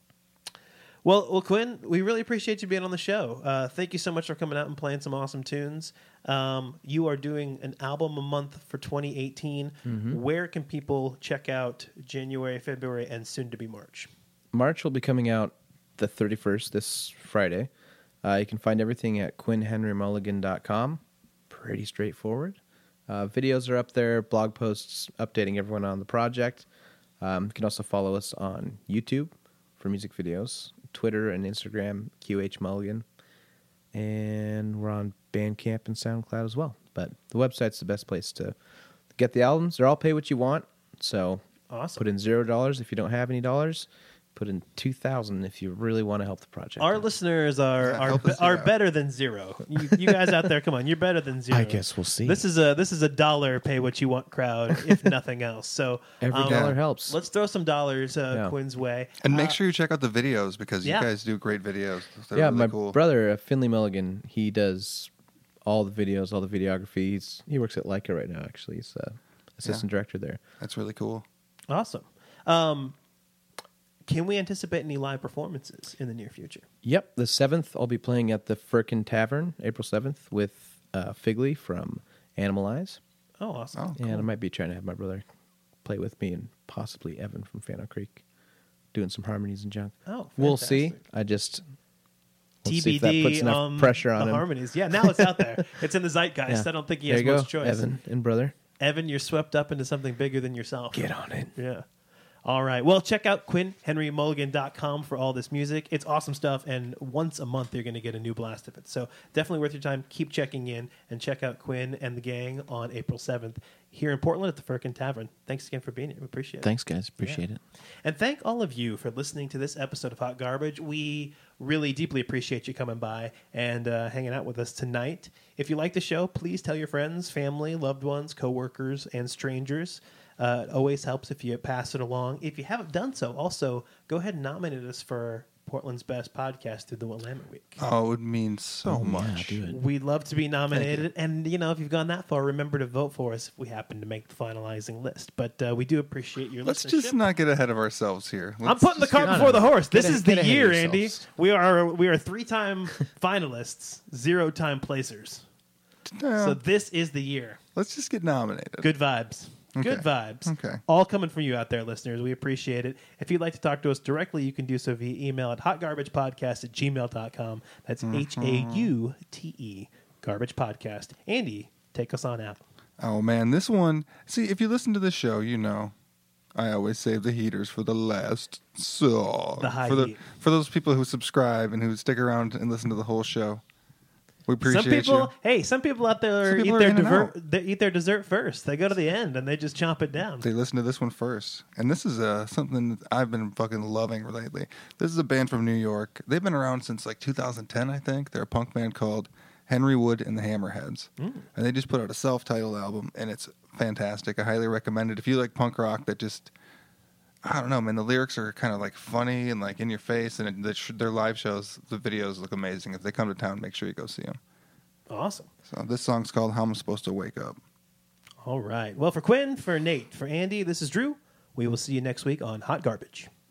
Well, well, Quinn, we really appreciate you being on the show. Uh, thank you so much for coming out and playing some awesome tunes. Um, you are doing an album a month for twenty eighteen. Mm-hmm. Where can people check out January, February, and soon to be March? March will be coming out the thirty-first, this Friday. Uh, you can find everything at quinn henry mulligan dot com. Pretty straightforward. Uh, videos are up there, blog posts updating everyone on the project. Um, you can also follow us on YouTube for music videos, Twitter and Instagram, Q H Mulligan. And we're on Bandcamp and SoundCloud as well. But the website's the best place to get the albums. They're all pay what you want. So Awesome. put in zero dollars if you don't have any dollars. Put in two thousand if you really want to help the project. Our out. listeners are Yeah, are, help be- us are out. better than zero. You, you guys out there, come on, you're better than zero. I guess we'll see. This is a this is a dollar pay what you want crowd, if nothing else. So Every um, dollar Yeah. helps. let's throw some dollars uh, Yeah. Quinn's way. And make Uh, sure you check out the videos because yeah. you guys do great videos. They're yeah, really my cool. brother uh, Finley Mulligan, he does all the videos, all the videography. He's, he works at Leica right now. Actually, he's uh, assistant director there. That's really cool. Awesome. Um, can we anticipate any live performances in the near future? Yep, the seventh, I'll be playing at the Firkin Tavern, April seventh, with uh, Figley from Animal Eyes, Oh, awesome. Oh, and I might be trying to have my brother play with me, and possibly Evan from Fano Creek, doing some harmonies and junk. Oh, we'll see. fantastic. I just we'll see T B if that D puts enough on pressure on the him. harmonies. Yeah, now it's out there. It's in the zeitgeist. Yeah. I don't think he There has you go, much choice. Evan and brother. Evan, you're swept up into something bigger than yourself. Get on it. Yeah. All right. Well, check out quinn henry mulligan dot com for all this music. It's awesome stuff, and once a month you're going to get a new blast of it. So definitely worth your time. Keep checking in and check out Quinn and the gang on April seventh here in Portland at the Firkin Tavern. Thanks again for being here. We appreciate it. Thanks, guys. Appreciate Yeah. it. And thank all of you for listening to this episode of Hot Garbage. We really deeply appreciate you coming by and uh, hanging out with us tonight. If you like the show, please tell your friends, family, loved ones, coworkers, and strangers. Uh, it always helps if you pass it along. If you haven't done so, also go ahead and nominate us for Portland's Best Podcast through the Willamette Week. Oh, it would mean so much. Yeah, do it. We'd love to be nominated, and you know, if you've gone that far, remember to vote for us if we happen to make the finalizing list. But uh, we do appreciate your Let's listenership. just not get ahead of ourselves here. I'm Let's putting the just cart get- before the horse. This Get is a- the get ahead of year, Andy. yourselves. We are we are three time finalists, zero time placers. Yeah, So this is the year. let's just get nominated. Good vibes. Good Okay. vibes. Okay. All coming from you out there, listeners. We appreciate it. If you'd like to talk to us directly, you can do so via email at hotgarbagepodcast at gmail dot com. That's H A U T E, garbage podcast. Andy, take us on out. Oh man, this one. See, if you listen to the show, you know, I always save the heaters for the last song. The high for the heat. for those people who subscribe and who stick around and listen to the whole show. We appreciate Some people, you. hey, some people out there Some eat people are their, in and diver- out. they eat their dessert first. They go to the end and they just chomp it down. They listen to this one first, and this is uh, something that I've been fucking loving lately. This is a band from New York. They've been around since like two thousand ten, I think. They're a punk band called Henry Wood and the Hammerheads, Mm. and they just put out a self-titled album, and it's fantastic. I highly recommend it if you like punk rock that just. I don't know, man. The lyrics are kind of like funny and like in your face, and it, the sh- their live shows, the videos look amazing. If they come to town, make sure you go see them. Awesome. So this song's called "How I'm Supposed to Wake Up." All right. Well, for Quinn, for Nate, for Andy, this is Drew. We will see you next week on Hot Garbage.